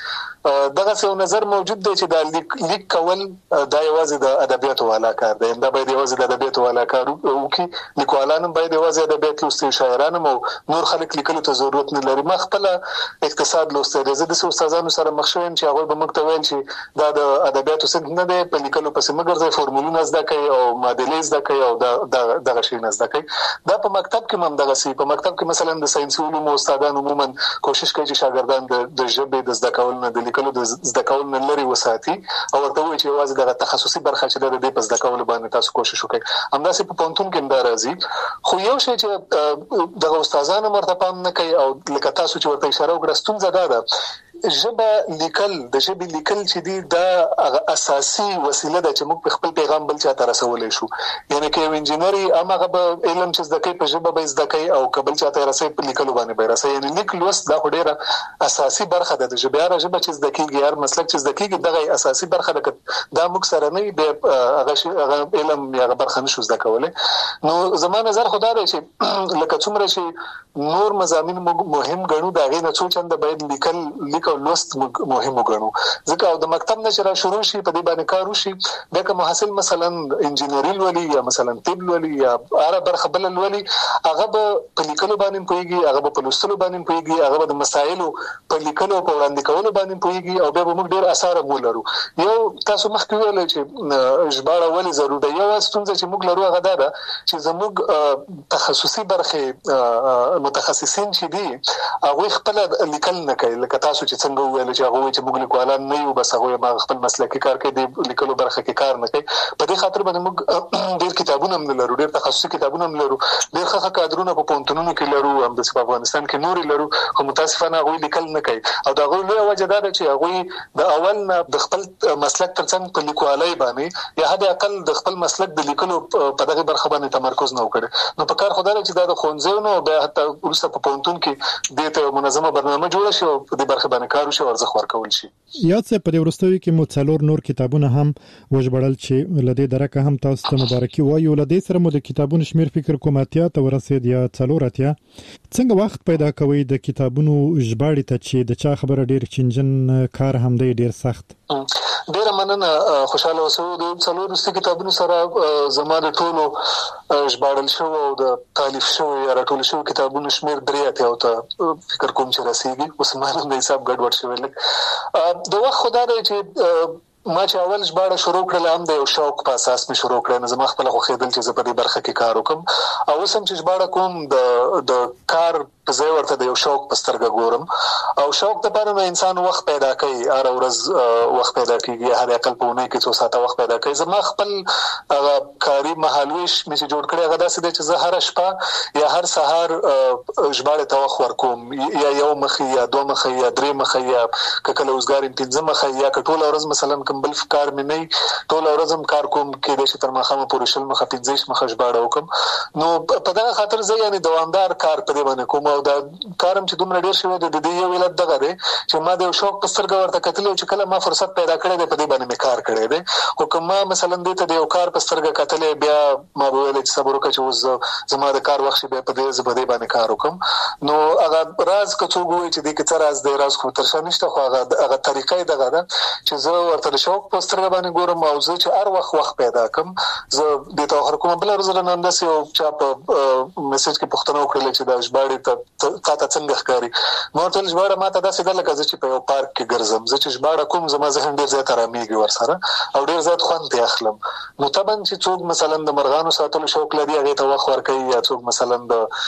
کې دغه څه نظر موجود دی چې دا لیک لیک کول دا یوازې د ادبیاتو والا کار دی، دا باید یوازې د ادبیاتو والا کار وکړي، لیکوالان باید یوازې ادبیات لوستي، شاعران او نور خلک لیکلو ته ضرورت نه لري. ما خپل اقتصاد لوستی دی، زه د استادانو سره مخ شوم چې هغه به موږ ته ویل چې دا د ادبیاتو څخه نه دی، په لیکلو پسې مګر ځای فورمولونه زده کوي او معادلې زده کوي او دا دغه شی نه زده کوي. دا په مکتب کې هم دغه سي، په مکتب کې مثلا د ساينس علومو استادان عموما کوشش کوي چې شاګردان د ژبې د زده کولو نه د لیکلو د زده کولو نه لري وساتي او ورته وایي چې یوازې د تخصصي برخه چې د دې په زده کولو باندې تاسو کوشش وکړئ. همداسې په پوهنتون کې هم دا راځي، خو یو شی چې دغه استادانو مرته پام نه کوي او لکه تاسو چې ورته اشاره وکړه ستونزه دا ده ژبه لیکل د ژبې لیکل چې دی دا اساسي وسیله ده چې موږ په خپل پیغام بل چاته رسولای شو. یعنی کې یو انجینری هغه به علم چې زده کوي په ژبه به زده کوي او قبل چاته رسي په لیکلو باندې به رسي. یعنی لیک لوست دا ډیره اساسي برخه ده د ژبې، هر ژبه چې زده کیږي هر مسلک چې زده کیږي دغه اساسي برخه ده، دا موږ سره نه به هغه علم یا برخه نشو زده کولای. نو زموږ نظر خدای دی چې لکه څومره چې نور مضامین مهم ګڼو دا غي نه څو چنده باید لیکل لیک او لوست مهم وګڼو. ځکه او د مکتب نه چې را شروع شي په دې باندې کار وشي، دا که محصل مثلا انجینری ولولي یا مثلا طب ولولي یا هر برخه بل ولولي، هغه به په لیکلو باندې پوهیږي، هغه به په لوستلو باندې پوهیږي، هغه به د مسایلو په لیکلو او وړاندې کولو باندې پوهیږي او بیا به موږ ډیر اثر مولرو. یو تاسو مخکې ویل چې ژباړه ولې ضروري ده، یو ستونزه چې موږ لرو هغه ده چې زموږ تخصصي برخه متخصصین چې دي هغه خپل لیکل نه کوي. لکه تاسو چې څنګه ویل چې هغه چې موږ لیکوالان نه یو، بس هغه ما خپل مسلکي کار کوي د لیکلو برخه کې کار نه کوي. په دې خاطر باندې موږ ډیر کتابونه هم لرو، ډیر تخصصي کتابونه هم لرو، ډیر ښه کادرونه په پوهنتونونو کې لرو، هم د افغانستان کې نور لرو، خو متاسفانه هغه لیکل نه کوي. او دا غوړ له وجه دا چې هغه د اول نه د خپل مسلک ترڅنګ په لیکوالۍ باندې یا حد اقل د خپل مسلک د لیکلو په دغه برخه باندې تمرکز نه وکړي. نو په کار خدای چې دا د ښوونځیو بیا حتی ورسره په پوهنتون کې د ته منظمه برنامه جوړه شي او په دې برخه باندې کار وشي او ارزښت ورکول شي. یا څه په دې ورستوي کې مو څلور نور کتابونه هم وژبړل چې لدې درکه هم تاسو ته مبارکي وایو. لدې سره مو د کتابونو شمیر فکر کوم اتیا ته ورسید یا څلور اتیا. څنګه وخت پیدا کوي د کتابونو ژباړې ته چې د چا خبره ډیر چنجن کار هم دی ډیر سخت؟ ډیر مننه، خوشاله اوسئ. د څلور رسته کتابونو سره زموږ ټولو ژباړل شو او د تالیف شو یا راټول شو کتابونو شمیر درې اتیا او ته فکر کوم چې رسیدي. اوس مانه د حساب ګډوډ شوی لکه د وخت خدای دی چې ما چې اول ژباړه شروع کړل هم د یو شوق په اساس مې شروع کړل. زما خپل خو خېدل چې زه په دې برخه کې کار وکم او سم چې ژباړه کوم د د کار په ځای ورته د یو شوق په سترګه ګورم او شوق ته باندې انسان وخت پیدا کوي، هر ورځ وخت پیدا کوي، هر عقل په ونه کې څو ساعته وخت پیدا کوي. زما خپل هغه کاری مهالويش مې چې جوړ کړی هغه داسې دی چې زه هر شپه یا هر سهار ژباړه ته وخت ورکوم، یا یو مخې یا دوه مخې یا درې مخې یا کله وزګارم پنځه مخې یا ټول ورځ مثلا کوم بل کار مې نه ټول ورځ هم کار کوم کې د شتر مخامه پورې شل مخه پنځه مخه ژباړه وکم. نو په دغه خاطر زه یعنی دوامدار کار په دې باندې کوم او دا کارم چې دومره ډیر شوی د دې یو ولادت دغه دی چې ما د شوق په سترګه ورته کتل چې کله ما فرصت پیدا کړی دی په دې باندې مې کار کړی دی. خو کوم مثلا دې ته د یو کار په سترګه کتل بیا ما ویل چې صبر وکړه چې اوس زما د کار وخت بیا په دې زبدې باندې کار وکم. نو هغه راز کڅو ګوي چې دې کې څه راز دی، راز خو ترشا نشته، خو هغه هغه طریقې دغه ده چې زه ورته شوق په سترګه باندې ګورم او زه چې هر وخت وخت پیدا کوم زه د توخر کوم بل ورځ نه انداسي او چا په میسج کې پوښتنه وکړل چې دا ژباړې ته تا څنګه ښکاري. نو ټول ژباړه ماته داسې ده لکه چې په یو پارک کې ګرځم، زه چې ژباړه کوم زما ذهن ډیر زیات آراميږي ورسره او ډیر زیات خوند ته اخلم. نو طبعا چې څوک مثلا د مرغانو ساتلو شوق لري هغه ته وخت ورکوي، یا څوک مثلا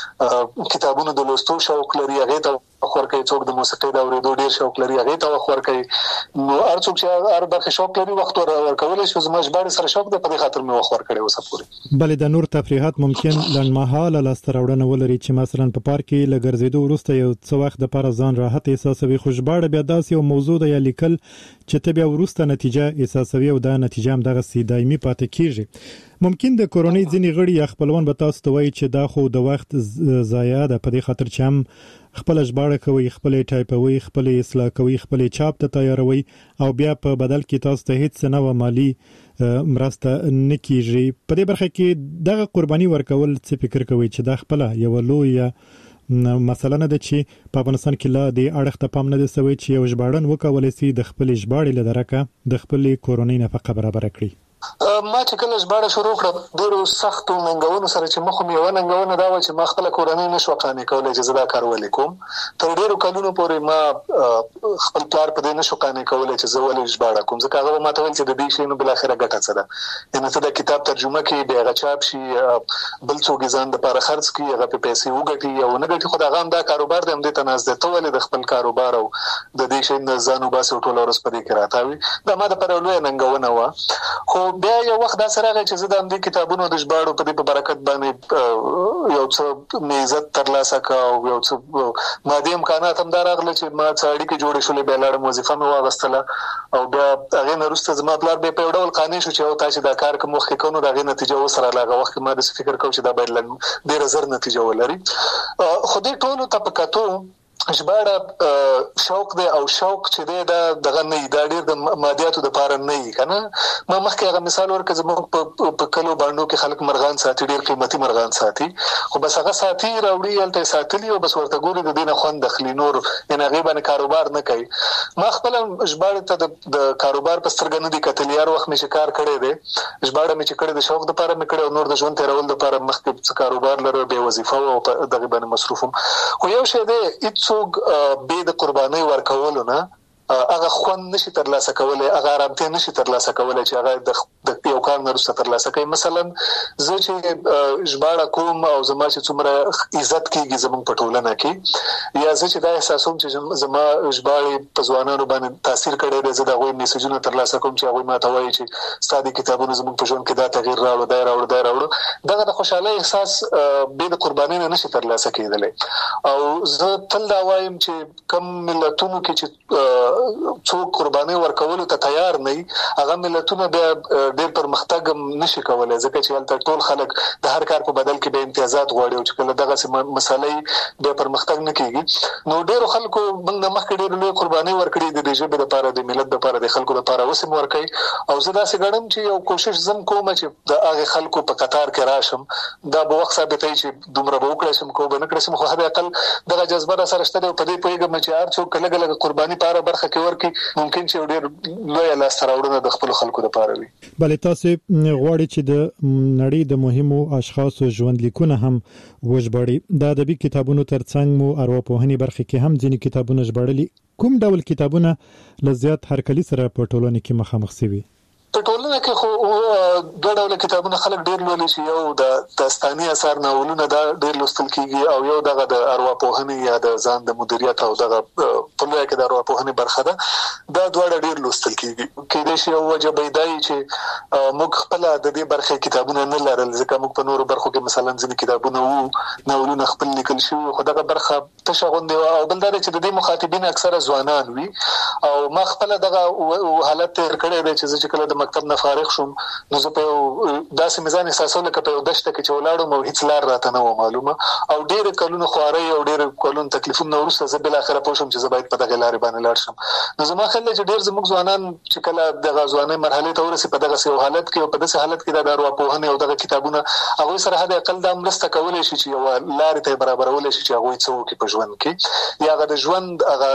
د کتابونو د لوستلو شوق لري هغه ته وخت ورکوي، څوک د موسیقۍ د اورېدو ډیر شوق لري هغه ته وخت ورکوي. نو هر څوک چې هر برخه شوق لري وخت ورکول شي. زما ژباړه سره شوق ده په دې خاطر مې وخت ورکړی اوسه پورې. بلې د نور تفریحات ممکن لنډمهاله لاسته راوړنه ولري چې مثلا په پارک کې لګرځېدو وروسته یو څه وخت د پر ځان راحت احساسوي، خو ژباړه بیا داسې یو موضوع ده یا لیکل چې ته بیا وروسته نتیجه احساسوي او دا نتیجه هم دغه سي دایمي پاتې کیږي. ممکن د کورونی ځینې غړي یا خپلوان به تاسو ته وایي چې دا خو د وخت ضایع ده، په دې خاطر چې هم خپل ژباړه کوي، خپل ټایپوي، خپل اصلاح کوي، خپل چاپ ته تیاروي او بیا په بدل کې تاسو ته هیڅ نه و مالی مرسته نکیږي. په دې برخه کې دغه قرباني ورکول څه فکر کوي چې دا خپل یو لوی مثلا د چې په افغانستان کې لا د اړخ ته پام نه دی سوی چې یو ژباړن وکولای شي د خپل ژباړې لدرکه د خپل کورونی نفقه برابر کړي. ما چې کله ژباړه شروع کړم ډېرو سختو ننګونو سره چې مخ مې یو ننګونه دا و چې ما خپل کورنۍ نشو قانع کولای چې زه دا کار ولیکم. تر ډېرو کلونو پورې ما خپل پلار په دې نشو قانع کولای چې زه ولې ژباړه کوم، ځکه هغه ما ته ویل چې د دې شی نو بل اخره ګټه څه ده، یعنې ته د کتاب ترجمه کې بیا هغه چاپ شي بل څوک ځان د لپاره خرڅ کړي هغه په پیسې وګټي او نه ګټي، خو دا غام دا کاروبار دی هم دې ته ناز دی ته ولې د خپل کاروبار او د دې شی نه ځان وباسي ټول ورځ په دې کې راتاوي. دا ما د پر لوی ننګونه و. خو بیا یو وخت دا سره غي چې زه د دې کتابونو د ژباړو په دې په برکت باندې یو څه میزت ترلاسه کا او یو څه مادي امکانات هم دراغله چې ما څاړي کې جوړې شولې به لاړم وظیفه مې واغستله او بیا هغه نرسته زما پلار به په ډول قانع شو چې او تاسو دا کار کوم وخت کوو دا غي نتیجه وسره لاغه وخت ما د فکر کوم چې دا باید لږ ډیر زر نتیجه ولري. خو دې ټولو طبقاتو ژباړه شوق دی او شوق چې دی دا دغه نه دا ډیر د مادیاتو د پاره نه وي کنه. ما مخکې هغه مثال ورکړم زموږ په کلو باندې کې خلک مرغان ساتي ډیر قیمتي مرغان ساتي خو بس هغه ساتي راوړي الته ساتلی او بس ورته ګوري د دینه خوند دخلي نور ان هغه باندې کاروبار نه کوي. ما خپل ژباړه ته د کاروبار په سترګه نه دي کتل یار وخت مې شکار کړی دی ژباړه مې چې کړی د شوق د پاره مې کړی او نور د ژوند تیرول د پاره مخکې څه کاروبار لرو به وظیفه او دغه باندې مصروفم. خو یو شی دی څوک به د قرباني ورکولو نه هغه خوند نشي ترلاسه کولای هغه آرامتیا نشي ترلاسه کولای چې هغه د یو کار نه وروسته ترلاسه کوي. مثلا زه چې ژباړه کوم او زما چې څومره عزت کیږي زموږ په ټولنه کې یا زه چې دا احساسوم چې زما ژباړه په ځوانانو باندې تاثیر کړی دی زه دا غوښتم میسجونه ترلاسه کوم چې هغه ما ته وایي چې ستاسو کتابونه زموږ په ژوند کې دا تغییر راوړ دا راوړ دا راوړ دغه د خوشاله احساس به د قرباني نه نشي ترلاسه کېدلی. او زه تل دا وایم چې کم ملتونو کې چې څوک قرباني ورکولو ته تیار نه وي هغه ملتونه بیا ډېر پرمختګ نشي کولای ځکه چې هلته ټول خلک د هر کار په بدل کې به امتیازات غواړي او چې کله دغه مسالې بیا پرمختګ نه کیږي نو ډېر خلکو موږ د مخکې ډېر لوی قرباني ورکړي د دې ژبې لپاره د ملت لپاره د خلکو لپاره وسم ورکړي او زه داسې ګڼم چې یو کوشش زم کوم چې د هغه خلکو په قطار کې راشم دا به وخت ثابتوي چې دومره به وکړم چې کو به نه کړم خو هدا اقل دغه جذبه را سره شته په دې پوهیږم چې هر څوک کله کله قرباني لپاره برخه ورکی ممکن چې ډېر لوی لاس راوړنه د خپل خلکو لپاره وي. بلې تاسو غواړئ چې د نړۍ د مهمو اشخاصو ژوند لیکونه هم وژباړئ د ادبي کتابونو ترڅنګ مو ارواپوهنې برخه کې هم ځینې کتابونه ژباړلي. کوم ډول کتابونه لزیات هرکلی سره په ټولنه کې مخامخ شوي؟ په ټولنه کې خو دوه ډول کتابونه خلک ډېر لولي چې یو د داستاني اثر ناولونه دا ډېر لوستل کیږي او یو دغه د ارواپوهنې یا د ځان د مدیریت او دغه په لوی کې د ارواپوهنې برخه ده دا دوه ډېر لوستل کیږي. کېدای شي یو وجه بيدای چې موږ خپل د دې برخه کتابونه نه لرل ځکه موږ په نورو برخو کې مثلا ځینې کتابونه وو ناولونه خپل لیکل شوي خو دغه برخه تشه غونډه او بل دا چې د دې مخاطبین اکثره ځوانان وي او ما خپل دغه حالت تر کړی دی چې کله مکتب نه فارغ شوم نو زه په داسې میزان احساسول لکه په دشته کې چې ولاړم او هیڅ لار راته نه و معلومه او ډېر کلونه خواري او ډېر کلونه تکلیفونه ورسره زه بل اخره پوښم چې زه باید په دغه لارې باندې لاړ شم. نو زما خیال چې ډېر زموږ ځوانان چې کله دغه ځواني مرحله ته ورسي په دغه سه حالت کې او په دغه حالت کې د ارواپوهنې او دغه کتابونه هغه سره هدا اقل د مرسته کولای شي چې یو لارې ته برابرول شي چې هغه څه وکړي په ژوند کې یا هغه د ژوند هغه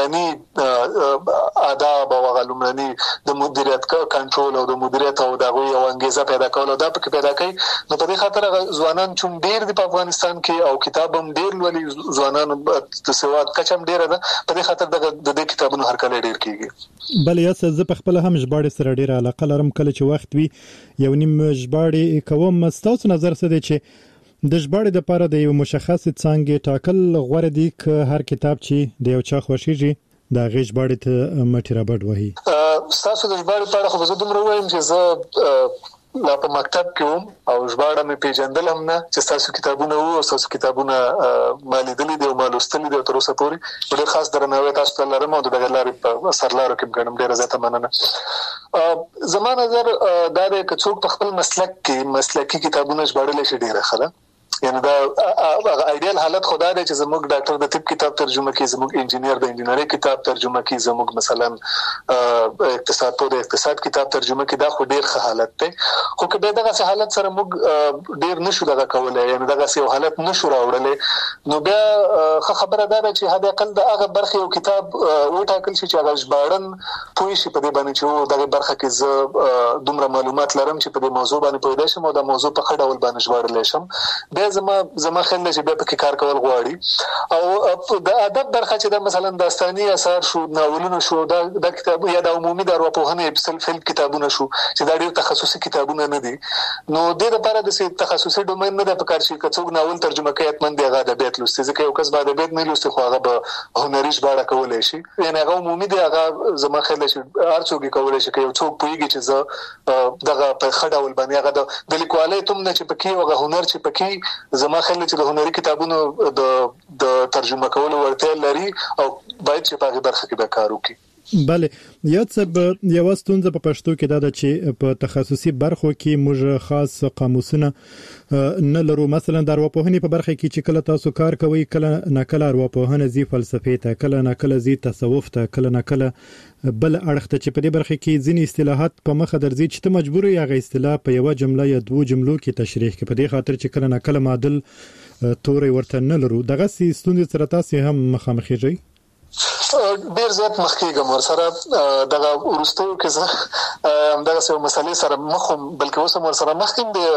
لومړني آداب او هغه لومړني د مدیریت کنټرول او د مدیریت او د غوي او انګیزه پیدا کول دا پکې پیدا کوي. نو په دې خاطر ځوانان چې ډېر د افغانستان کې او کتاب هم ډېر ولي ځوانان د سواد کچم ډېر ده په دې خاطر د دې کتابونو هر کله ډېر کیږي. بل یا څه زه په خپل هم ژباړې سره ډېر علاقه لرم کله چې وخت وي یو نیم ژباړې کوم ستاسو نظر څه دی چې د ژباړې لپاره د یو مشخص څنګه ټاکل غوړه دي ک هر کتاب چې د یو چا خوښیږي دا غیش باندې ته مټی رابط وهي. تاسو د ژباړې په اړه خو زه دومره وایم چې زه لا په مکتب کې وم او ژباړه مې پیژندل هم نه چې تاسو کتابونه وو او تاسو کتابونه مالي دلی دی او مالوستل دي تر اوسه پورې ډېر خاص درناوی تاسو ته لرم او دغه لارې په سرلارو کې ګڼم ډېر زیاته مننه. زما نظر دا دی چې څوک په خپل مسلک کې مسلکي کتابونه ژباړل شي ډېر ښه ده یعنی دا ایدیال حالت خدا دی چې زموږ ډاکټر د طب کتاب ترجمه کوي، زموږ انجینیر د انجینری کتاب ترجمه کوي، زموږ مثلا اقتصاد په د اقتصاد کتاب ترجمه کوي. دا خو ډیر ښه حالت دی. خو که به دغه حالت سره موږ ډیر نشو دغه کولای، یعنی دغه یو حالت نشو راوړلې، نو بیا ښه خبره ده چې هدا اقل د هغه برخه یو کتاب وټاکل شي چې هغه ژباړن پوي شي په دې باندې چې دغه برخه کې زه دومره معلومات لرم چې په دې موضوع باندې پوهیدای شم او دا موضوع په خړ ډول باندې ژباړل شم. بیا زما زما خیال دی چې بیا په کې کار کول غواړي. او د ادب برخه چې دا مثلا داستاني اثر شو، ناولونه شو، دا د کتاب یا د عمومي د ارواپوهنې سلف هیلپ کتابونه شو چې دا ډېر تخصصي کتابونه نه دي، نو د دې لپاره د تخصصي ډومین نه د پکار شي کڅوګ ناول ترجمه کوي اتمن دی هغه ادبیات لوستي، ځکه یو کس به ادبیات نه لوستي خو هغه به هنري ژباړه کولای شي. یعنی هغه عمومي دی، هغه زما خیال دی چې هر څوک کولای شي که یو څوک پوهیږي چې زه دغه په خړ ډول باندې هغه د لیکوالۍ تم نه چې پکې هغه هنر چې پکې زما خیال چې د هنري کتابونو د د ترجمه کولو ورته لري او باید چې په هغه برخه کې به کار وکړي. بله، یا څه یو ستونزه په پښتو کې دا ده چې په تخصصي برخو کې موږ خاص قاموسونه نه لرو. مثلا د ارواپوهنې په برخه کې چې کله تاسو کار کوئ، کله نه کله ارواپوهنه زی فلسفې ته، کله نه کله زی تصوف ته، کله نه کله بل اړخ ته، چې په دې برخه کې ځینې اصطلاحات په مخه درځي چې ته مجبور یې هغه اصطلاح په یو جمله یا دوه جملو کې تشریح کړې، په دې خاطر چې کله نه کله معادل توري ورته نه لرو. دغه ستونزې سره تاسو هم مخامخ یې؟ ډیر زیات مخکېږم ورسره دغه ورستو کې زه همدغه څه مسلې سره مخم، بلکې اوس هم ورسره مخکیم دی.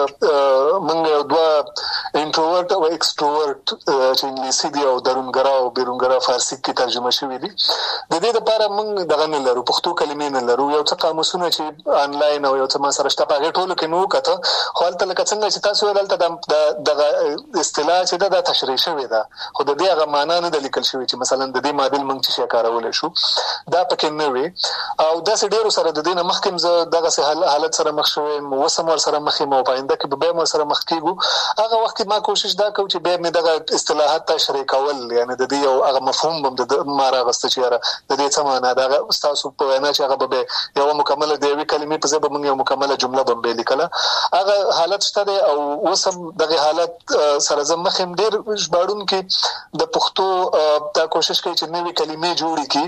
موږ دوه انټروورټ او ایکسټروورټ چې انګلیسي دی او درونګرا او بیرونګرا فارسی کې ترجمه شوی دي. د دې لپاره موږ دغه نه لرو، پښتو کلمې نه لرو. یو څه قاموسونه چې آنلاین او یو څه ما سره شته په هغه ټولو کې نو کته خو هلته لکه څنګه چې تاسو ویل دلته دغه اصطلاح چې د تشریح شوی ده، خو د دې هغه معنا نه د لیکل شوی چې مثلا د دې معادل موږ چې کارول شو دا پکې نه وي. او دا سه ډیرو سره د دینه مخکیم زه دغه سه حالت سره مخ شوم، وسم ور سره مخې مو پاینده کې به مو سره مخ کیږو. هغه وخت ما کوشش دا کوم چې به مې دغه اصطلاحات تشریح کول، یعنی د دې یو هغه مفهوم بم د ما راغست چې را د دې څه معنا دا تاسو په وینا چې هغه به یو مکمل دی وی کلمې په ځبه موږ یو مکمله جمله بم به لیکله. هغه حالت شته او وسم دغه حالت سره زم مخم ډیر ژباړون کې د پښتو دا کوشش کوي چې نوې کلمې جوړی کی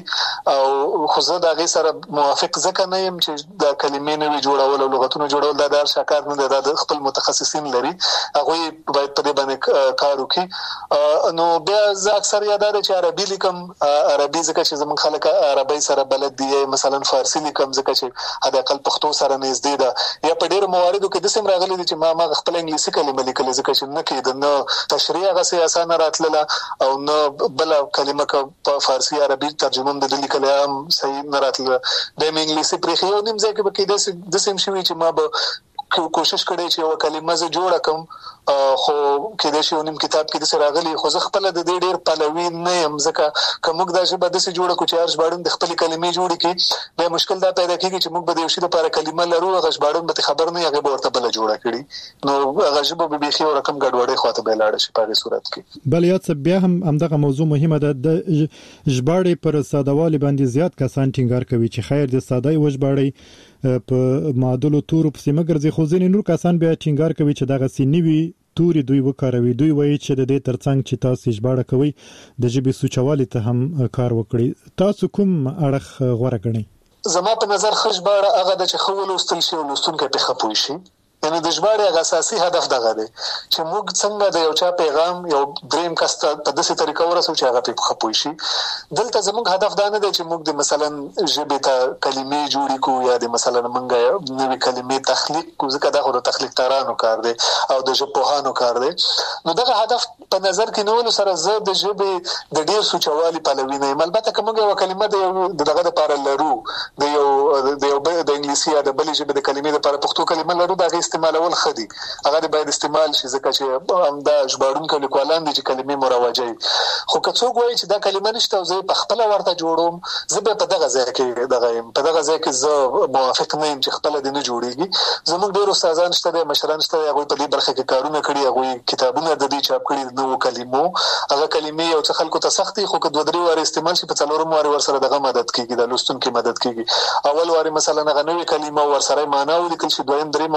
او خو زه دا غي سره موافق ځکه نه يم چې د کلمې نوې جوړول او لغتونه جوړول دا د شاکار نه د خپل متخصصین لري، هغه باید په دې باندې کار وکړي. نو بیا زه اکثر یادار چې عربي لیکم، عربي ځکه چې زمون خلک عربي سره بلد دي، مثلا فارسی لیکم ځکه چې حد اقل پښتو سره نږدې ده. یا په ډیرو مواردو کې د سیم راغلي دي چې ما ما خپل انګلیسي کلمه لیکل ځکه چې نه کېد نه تشریح غسه اسانه راتله او نه بل کلمه په فارسی عربي ترجمه د لیکل هم صحیح نه راتله. د انګلیسي پرې خو نیم ځکه به کې د سیم شوی چې ما به کوشش کړی چې یو کلمه ز جوړه کوم، خو کې د شیونیم کتاب کې د سره غلي خو زه خپل د دې ډیر پلوي نه يم، ځکه کومګ د ژبه د سې جوړه کو چې ارش باړم د خپل کلمې جوړې کې به مشکل دا پیدا کیږي چې موږ به د یو شی لپاره کلمه لرو، غش باړم به خبر نه هغه ورته بل جوړه کړي، نو هغه ژبه به بيخي رقم ګډوډي خواته به لاړ شي په هغه صورت کې. بل یاد څه بیا هم همدغه موضوع مهمه ده، د ژباړې پر سادهوالي باندې زیات کسان ټینګار کوي چې خیر د ساده وژباړې په معادلو تورو په سیمه ګرځي، خو ځینې نور کسان بیا ټینګار کوي چې دغه سینوي توري دوی وکاروي. دوی وایي چې د دې ترڅنګ چې تاسو ژباړه کوي د ژبې سوچوالي ته هم کار وکړي. تاسو کوم اړخ غوړه غنئ؟ زما په نظر خژباړه هغه د چې خو ولوستل شي او لوستونکو په خپوي شي. یعنی د ژباړې اساسي هدف دغه دی چې موږ څنګه د یو چا پیغام یو دریم کس ته په داسې طریقه ورسو چې هغه په خپوي شي. دلته زموږ هدف دا نه دی چې موږ د مثلا ژبې ته کلمې جوړې کو یا د مثلا موږ نوې کلمې تخلیق کو، ځکه دا خو د تخلیق تارانو کار دی او د ژبپوهانو کار دی. نو دغه هدف په نظر کې نیول سره زه د ژبې د ډیر سوچوالي پلوي نه یم. البته کومه یو کلمه د دغه لپاره لرو، د یو د یو د انګلیسي یا د بل ژبې د کلمې لپاره پښتو کلمه لرو، دا استعمالول خدي هغه باید استعمال شي، ځکه چې هم دا ژباړونکو لیکوالان دي چې کلمې مروجي. خو که څوک وایي چې دا کلمه نشته او زه په خپل ورته جوړوم، زه به په دغه ځای کې دغه په دغه ځای کې زه موافق نه یم چې خپل د نه جوړیږي. زموږ ډیر استادان شته دي، مشران شته دي، هغه په دې برخه کې کارونه کړي، هغه کتابونه د دې چاپ کړي نو کلمو هغه کلمې او څه خلکو ته سختي، خو که دوه درې واره استعمال شي په څلورم واره ور سره دغه مدد کیږي، د لوستونکو مدد کیږي. اول واره مثلا هغه نوې کلمه ور سره معنا ولیکل شي، دویم دریم واره خپل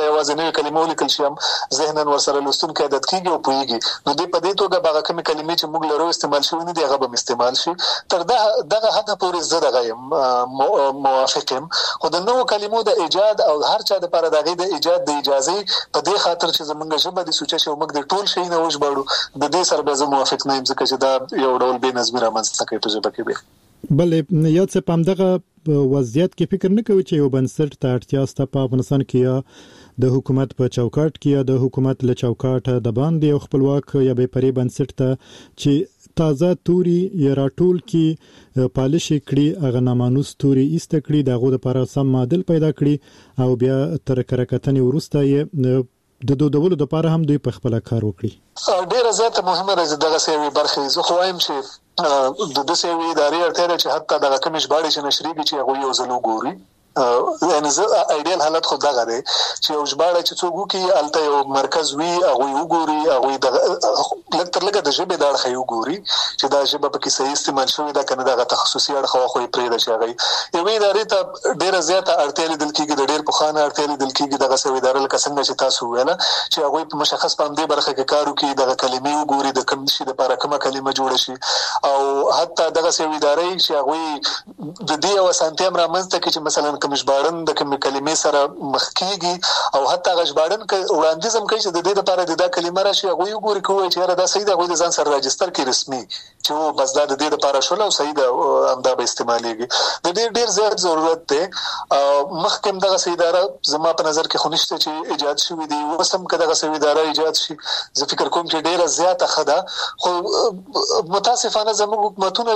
کله یوازې نوې کلمې ولیکل شي هم ذهناً ورسره لوستونکی عادت کېږي او پوهېږي. نو دوی په دې توګه به هغه کومې کلمې چې موږ لرو استعمال شوي نه دي هغه به استعمال شي. تر دغه حده پورې زه دغه یم موافق یم، خو د نوو کلمو د ایجاد او هر چا دپاره د هغې د ایجاد د اجازې په دې خاطر چې زموږ ژبه د سوچه شي او موږ د ټول شي نه وژباړو، د دې سره به زه موافق نه یم، ځکه چې دا یو ډول بې نظمي رامنځته کوي په ژبه کې. بیا بلې یا څه په همدغه وضعیت کې فکر نه کوي چې یو بنسټ ته اړتیا شته په افغانستان کې، یا د حکومت په چوکاټ کې یا د حکومت له چوکاټه د باندې یو خپلواک یا بې پرې بنسټ ته چې تازه توري یا راټول کې پالش کړي، هغه نامانوس توري ایست کړي، دغه لپاره سم معادل پیدا کړي او بیا تر کرکټنې ورسته یې د دودولو لپاره هم دوی په خپل کار وکړي. ډیره زیاته مهمه راځي دغه سیوی برخه. زه خو وایم چې د دې سیوی ادارې اړتیا ده چې حتی دغه کوم ژباړې چې نشریږي چې هغه یو ځل وګوري. یعنی زه ایډیال حالت خو دغه دی چې یو ژباړه چې څوک وکړي هلته یو مرکز وي، هغوی وګوري، هغوی لږ تر لږه د ژبې د اړخه یې وګوري چې دا ژبه پکې صحیح استعمال شوې ده که نه، دغه تخصصي اړخ خو یې پرېږده چې هغه یوې ادارې ته ډېره زیاته اړتیا لیدل کېږي، د ډېر پخوا نه اړتیا لیدل کېږي دغه سوې اداره لکه څنګه چې تاسو وویله چې هغوی په مشخص په همدې برخه کې کار وکړي، دغه کلمې وګوري، د کوم شي دپاره کومه کلمه جوړه شي، او حتی دغه سوې ادارې چې هغوی د دې یو اسانتیا هم رامنځته کړي چې مثلا کوم ژباړن د کومې کلمې سره مخ کېږي او حتی هغه ژباړن وړاندیز هم کوي چې د دې دپاره د دا کلمه راشي، هغوی وګوري که ووایي چې یاره دا صحیح ده، هغوی د ځان سره راجستر کړي رسمي چې او بس دا د دې دپاره شوله او صحیح ده همدا به استعمالېږي. د دې ډېر زیات ضرورت دی. مخکې هم دغسې اداره زما په نظر کې خو نشته چې ایجاد شوي دي، اوس هم که دغسې اداره ایجاد شي زه فکر کوم چې ډېره زیاته ښه ده. خو متاسفانه زموږ حکومتونه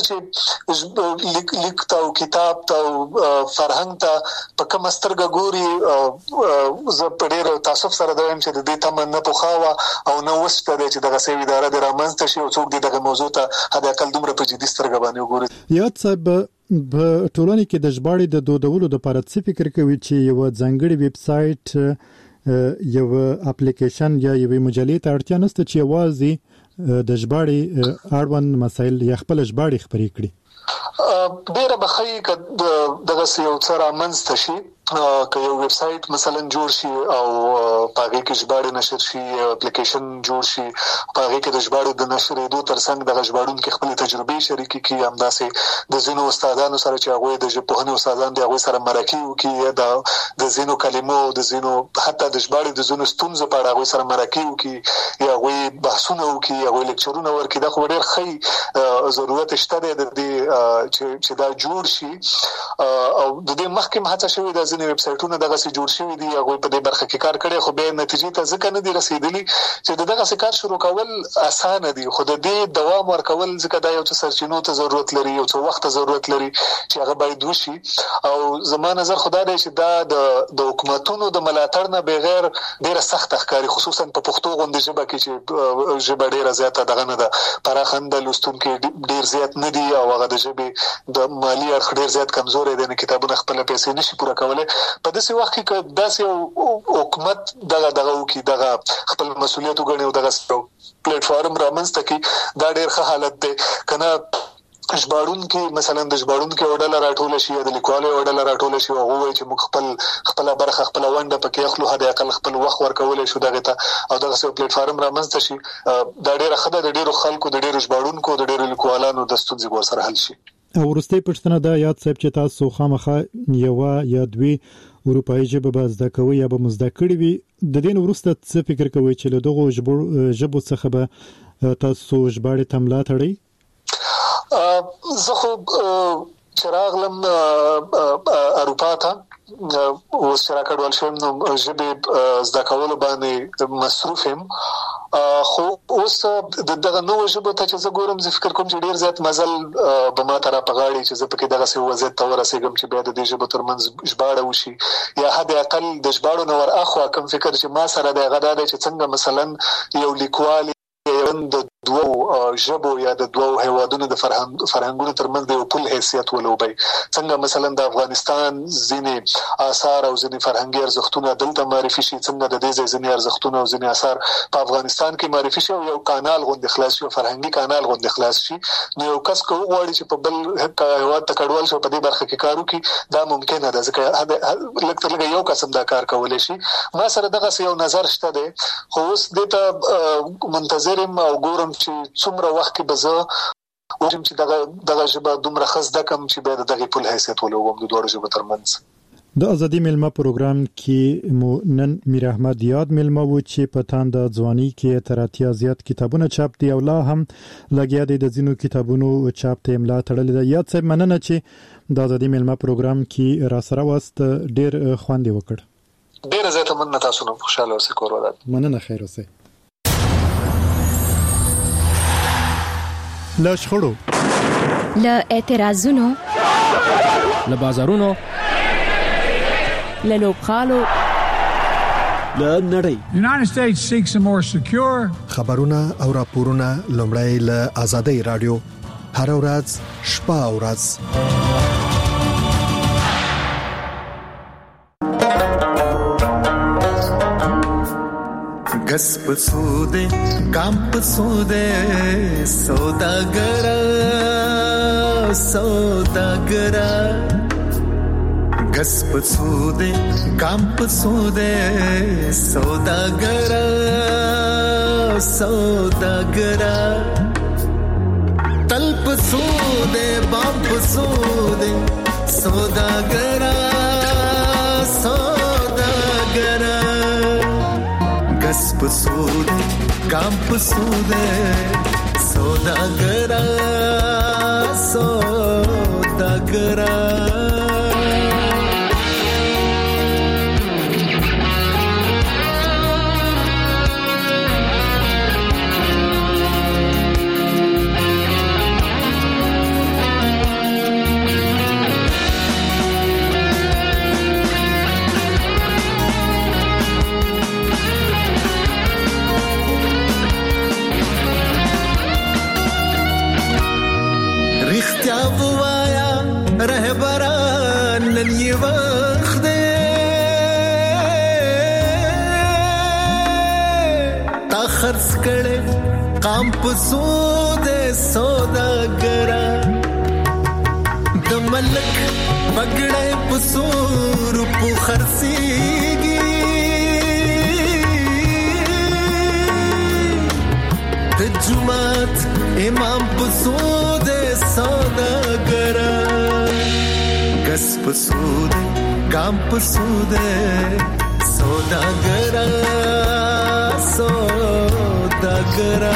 چې لیک ته او کتاب ته او فرهنګ ته په کومه سترګه ګوري، زه په ډېر تاسف سره دا وایم چې د دې تمه نه پخوا او نه اوس شته دی چې دغسې اداره دې رامنځته شي او څوک دې دغه موضوع ته حداقل دومره په جدي سترګه باندې وګوري. یاد صاحب په ټولنه کې د ژباړې د دودولو لپاره څه فکر کوي چې یو ځانګړی ویب سایټ یو اپلیکیشن یا یو مجلې ته اړتیا نشته چې یوازې د ژباړې اړوند مسایل یا خپل ژباړې خپرې کړي؟ ډیره به ښه وي که دغسې یو څه رامنځته شي، که یو ویب سایټ مثلا جوړ شي او په هغې کې ژباړې نشر شي، اپلیکیشن جوړ شي، په هغې کې د ژباړې د نشرېدو تر څنګ دغه ژباړونکي خپلې تجربې شریکې کړي، همداسې د ځینو استادانو سره چې هغوی د ژبپوهنې استادان دي هغوی سره مرکې وکړي، یا د ځینو کلمو د ځینو حتی د ژباړې د ځینو ستونزو په اړه هغوی سره مرکې وکړي، یا هغوی بحثونه وکړي، هغوی لیکچرونه ورکړي. دا خو ډېر ښه ضرورت شته دی د دې چې دا جوړ شي. او د دې مخکې هم هڅه شوې ده، ځینې ویب سایټونه دغسې جوړ شوي دي، هغوی په دې برخه کې کار کړی، خو بیا نتیجې ته ځکه نه دي رسېدلي چې د دغسې کار شروع کول اسانه دي، خو د دې دوام ورکول ځکه دا یو څه سرچینو ته ضرورت لري، یو څه وخت ته ضرورت لري چې هغه باید وشي. او زما نظر خو دا دی چې دا د حکومتونو د ملاتړ نه بغیر ډېره سخته ښکاري، خصوصا په پښتو غوندې ژبه کې چې ژبه ډېره زیاته دغه نه ده، پراخه نه ده، لوستونکي ډېر زیات نه دي او هغه د ژبې د مالي اړخ ډېر زیات کمزوری دی، نه کتابونه خپله پیسې نشي پوره کولی. په داسې وخت کې که داسې یو حکومت دغه دغه وکړي، دغه خپل مسؤلیت وګڼي او دغه پلیټ فارم رامنځته کړي، دا ډېر ښه حالت دی. که نه ژباړونکي مثلا د ژباړونکي یوه ډله راټوله شي یا د لیکوالو یوه ډله راټوله شي او هغه ووایي چې موږ خپل خپله برخه خپله ونډه پکې اخلو، حداقل خپل وخت ورکولی شو دغې ته، او دغسې یو پلیټ فارم رامنځته شي، دا ډېره ښه ده. د ډېرو خلکو، د ډېرو ژباړونکو، د ډېرو لیکوالانو د ستونزې به ورسره حل شي. او وروستۍ پوښتنه دا یاد صاحب چې تاسو خامخا یوه یا دوې اروپایي ژبه به زده کوئ یا به مو زده کړې وي، د دې نه وروسته څه فکر کوئ چې له دغو ژبو څخه به تاسو ژباړې ته ملا تړئ؟ زه خو چې راغلم اروپا ته، اوس چې راکډوال شوم نو ژبې زده کولو باندې مصروف یم، خو اوس د دغه نوو ژبو ته چې زه ګورم زه فکر کوم چې ډېر زیات مزل به ما ته را په غاړي چې زه پکې دغسې وضعیت ته ورسېږم چې بیا د دې ژبو ترمنځ ژباړه وشي، یا حد اقل د ژباړو نه ور اخوا کوم فکر چې ما سره دی هغه دا دی چې څنګه مثلا یو لیکوال مثلا د دوو ژبو یا د دوو هیوادونو د فرهنګ فرهنګونو ترمنځ د پل حیثیت ولوبي. څنګه مثلا د افغانستان ځینې آثار او ځینې فرهنګي ارزښتونه دلته معرفي شي، څنګه د دې ځینې ارزښتونه او ځینې آثار په افغانستان کې معرفي شي او یو کانال غوند خلاص شي، فرهنګي کانال غوند خلاص شي. نو یو کس کو غواړي چې په بل هیواد ته کډوال شي په دې برخه کې کار وکړي، دا ممکن ده ځکه لکه لکه یو قسم دا کار کولای شي. ما سره دغه یو نظر شته دی، خو اوس دته منتظرم او ګورم چې څومره وخت کې به زه وګورم چې دغه دغه ژبه دومره خاص ده کوم چې به دغه پل حیثیت ولوم د دوه ژبو ترمنځ. د ازادي ملما پروګرام کې مو نن میر احمد یاد ملما و چې په تاند ځواني کې تر اتیا زیات کتابونه چاپ دي او لا هم لګیا دي د زینو کتابونو چاپ ته املا تړلې ده. یاد صاحب مننه چې د ازادي ملما پروګرام کې را سره واست، ډیر خوندې وکړ. ډیر زیاته مننه، تاسو نو خوشاله اوسئ، کور ودان. مننه، خیر اوسئ. له شخړو، له اعتراضونو، له بازارونو، له لوبخالو، له نړۍ. The United States seeks a more secure. خبرونه او راپورونه لومړی له آزادۍ رادیو هر ورځ شپه او ورځ. गस पसूदे काम पसूदे सौदागरा सौदागरा गस पसूदे काम पसूदे सौदागरा सौदागरा तल पसूदे बाम पसूदे सौदागरा सौदागरा गस पसूदे काम पसूदे सौदागरा सौदागरा. काम पसूदे सौदागरा द मलक पगड़े पसूर पु खरसीगी द जुमात इमाम पसूदे सौदागरा गस पसूदे काम पसूदे सौदागरा सौदागरा.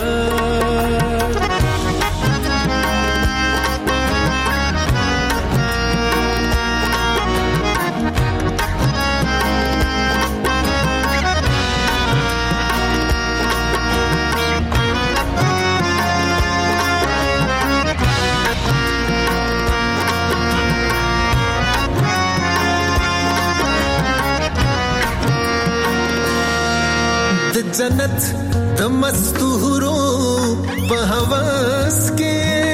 जन्नत द मस्तूरो बहवस के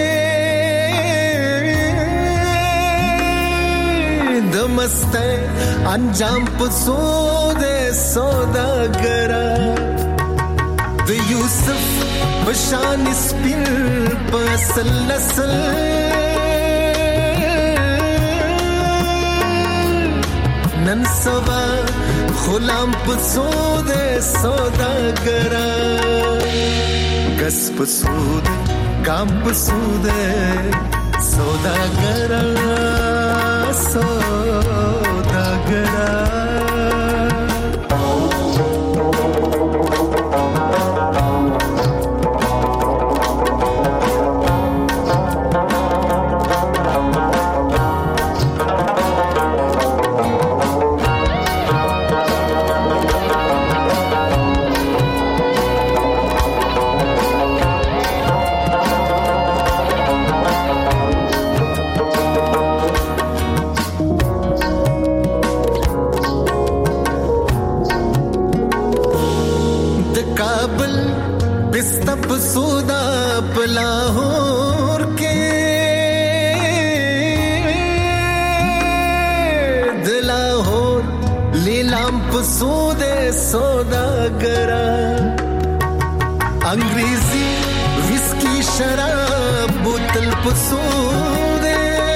द मस्ते अंजाम पसूदे सौदागरा द यूसुफ बशान स्पिन पसल नसल ननसवा खुलाम पसूदे सौदागरा गस पसूदे काम पसूदे सौदागरा सौदागरा. سودا پلاهور کې دلاهور لیلام پسود سوداګرا انګریزي ویسکی شراب بوتل پسود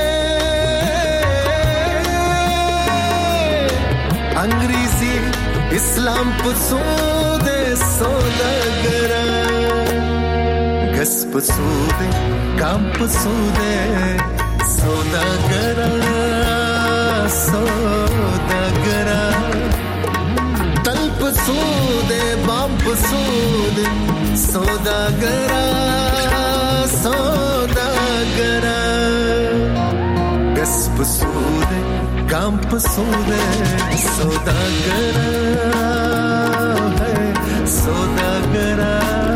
انګریزي اسلام پسود سوداګرا غس پسود کام پسود سوداګرا سوداګرا تل پسود بام پسود سوداګرا سوداګرا غس پسود کام پسود سوداګرا ہے سوداګرا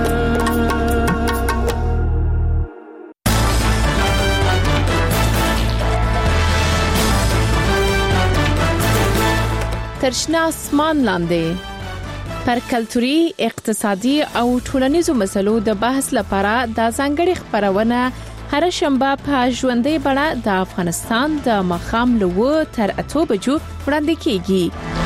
ترشنا اسمان لاندې پر کلتوري اقتصادي او ټولنیزو مسلو د بحث لپاره د ځانګړي خبرونه هر شنبه په ژوندۍ بڼه د افغانستان د مخام لوو تر اتو بجو وړاندې کیږي.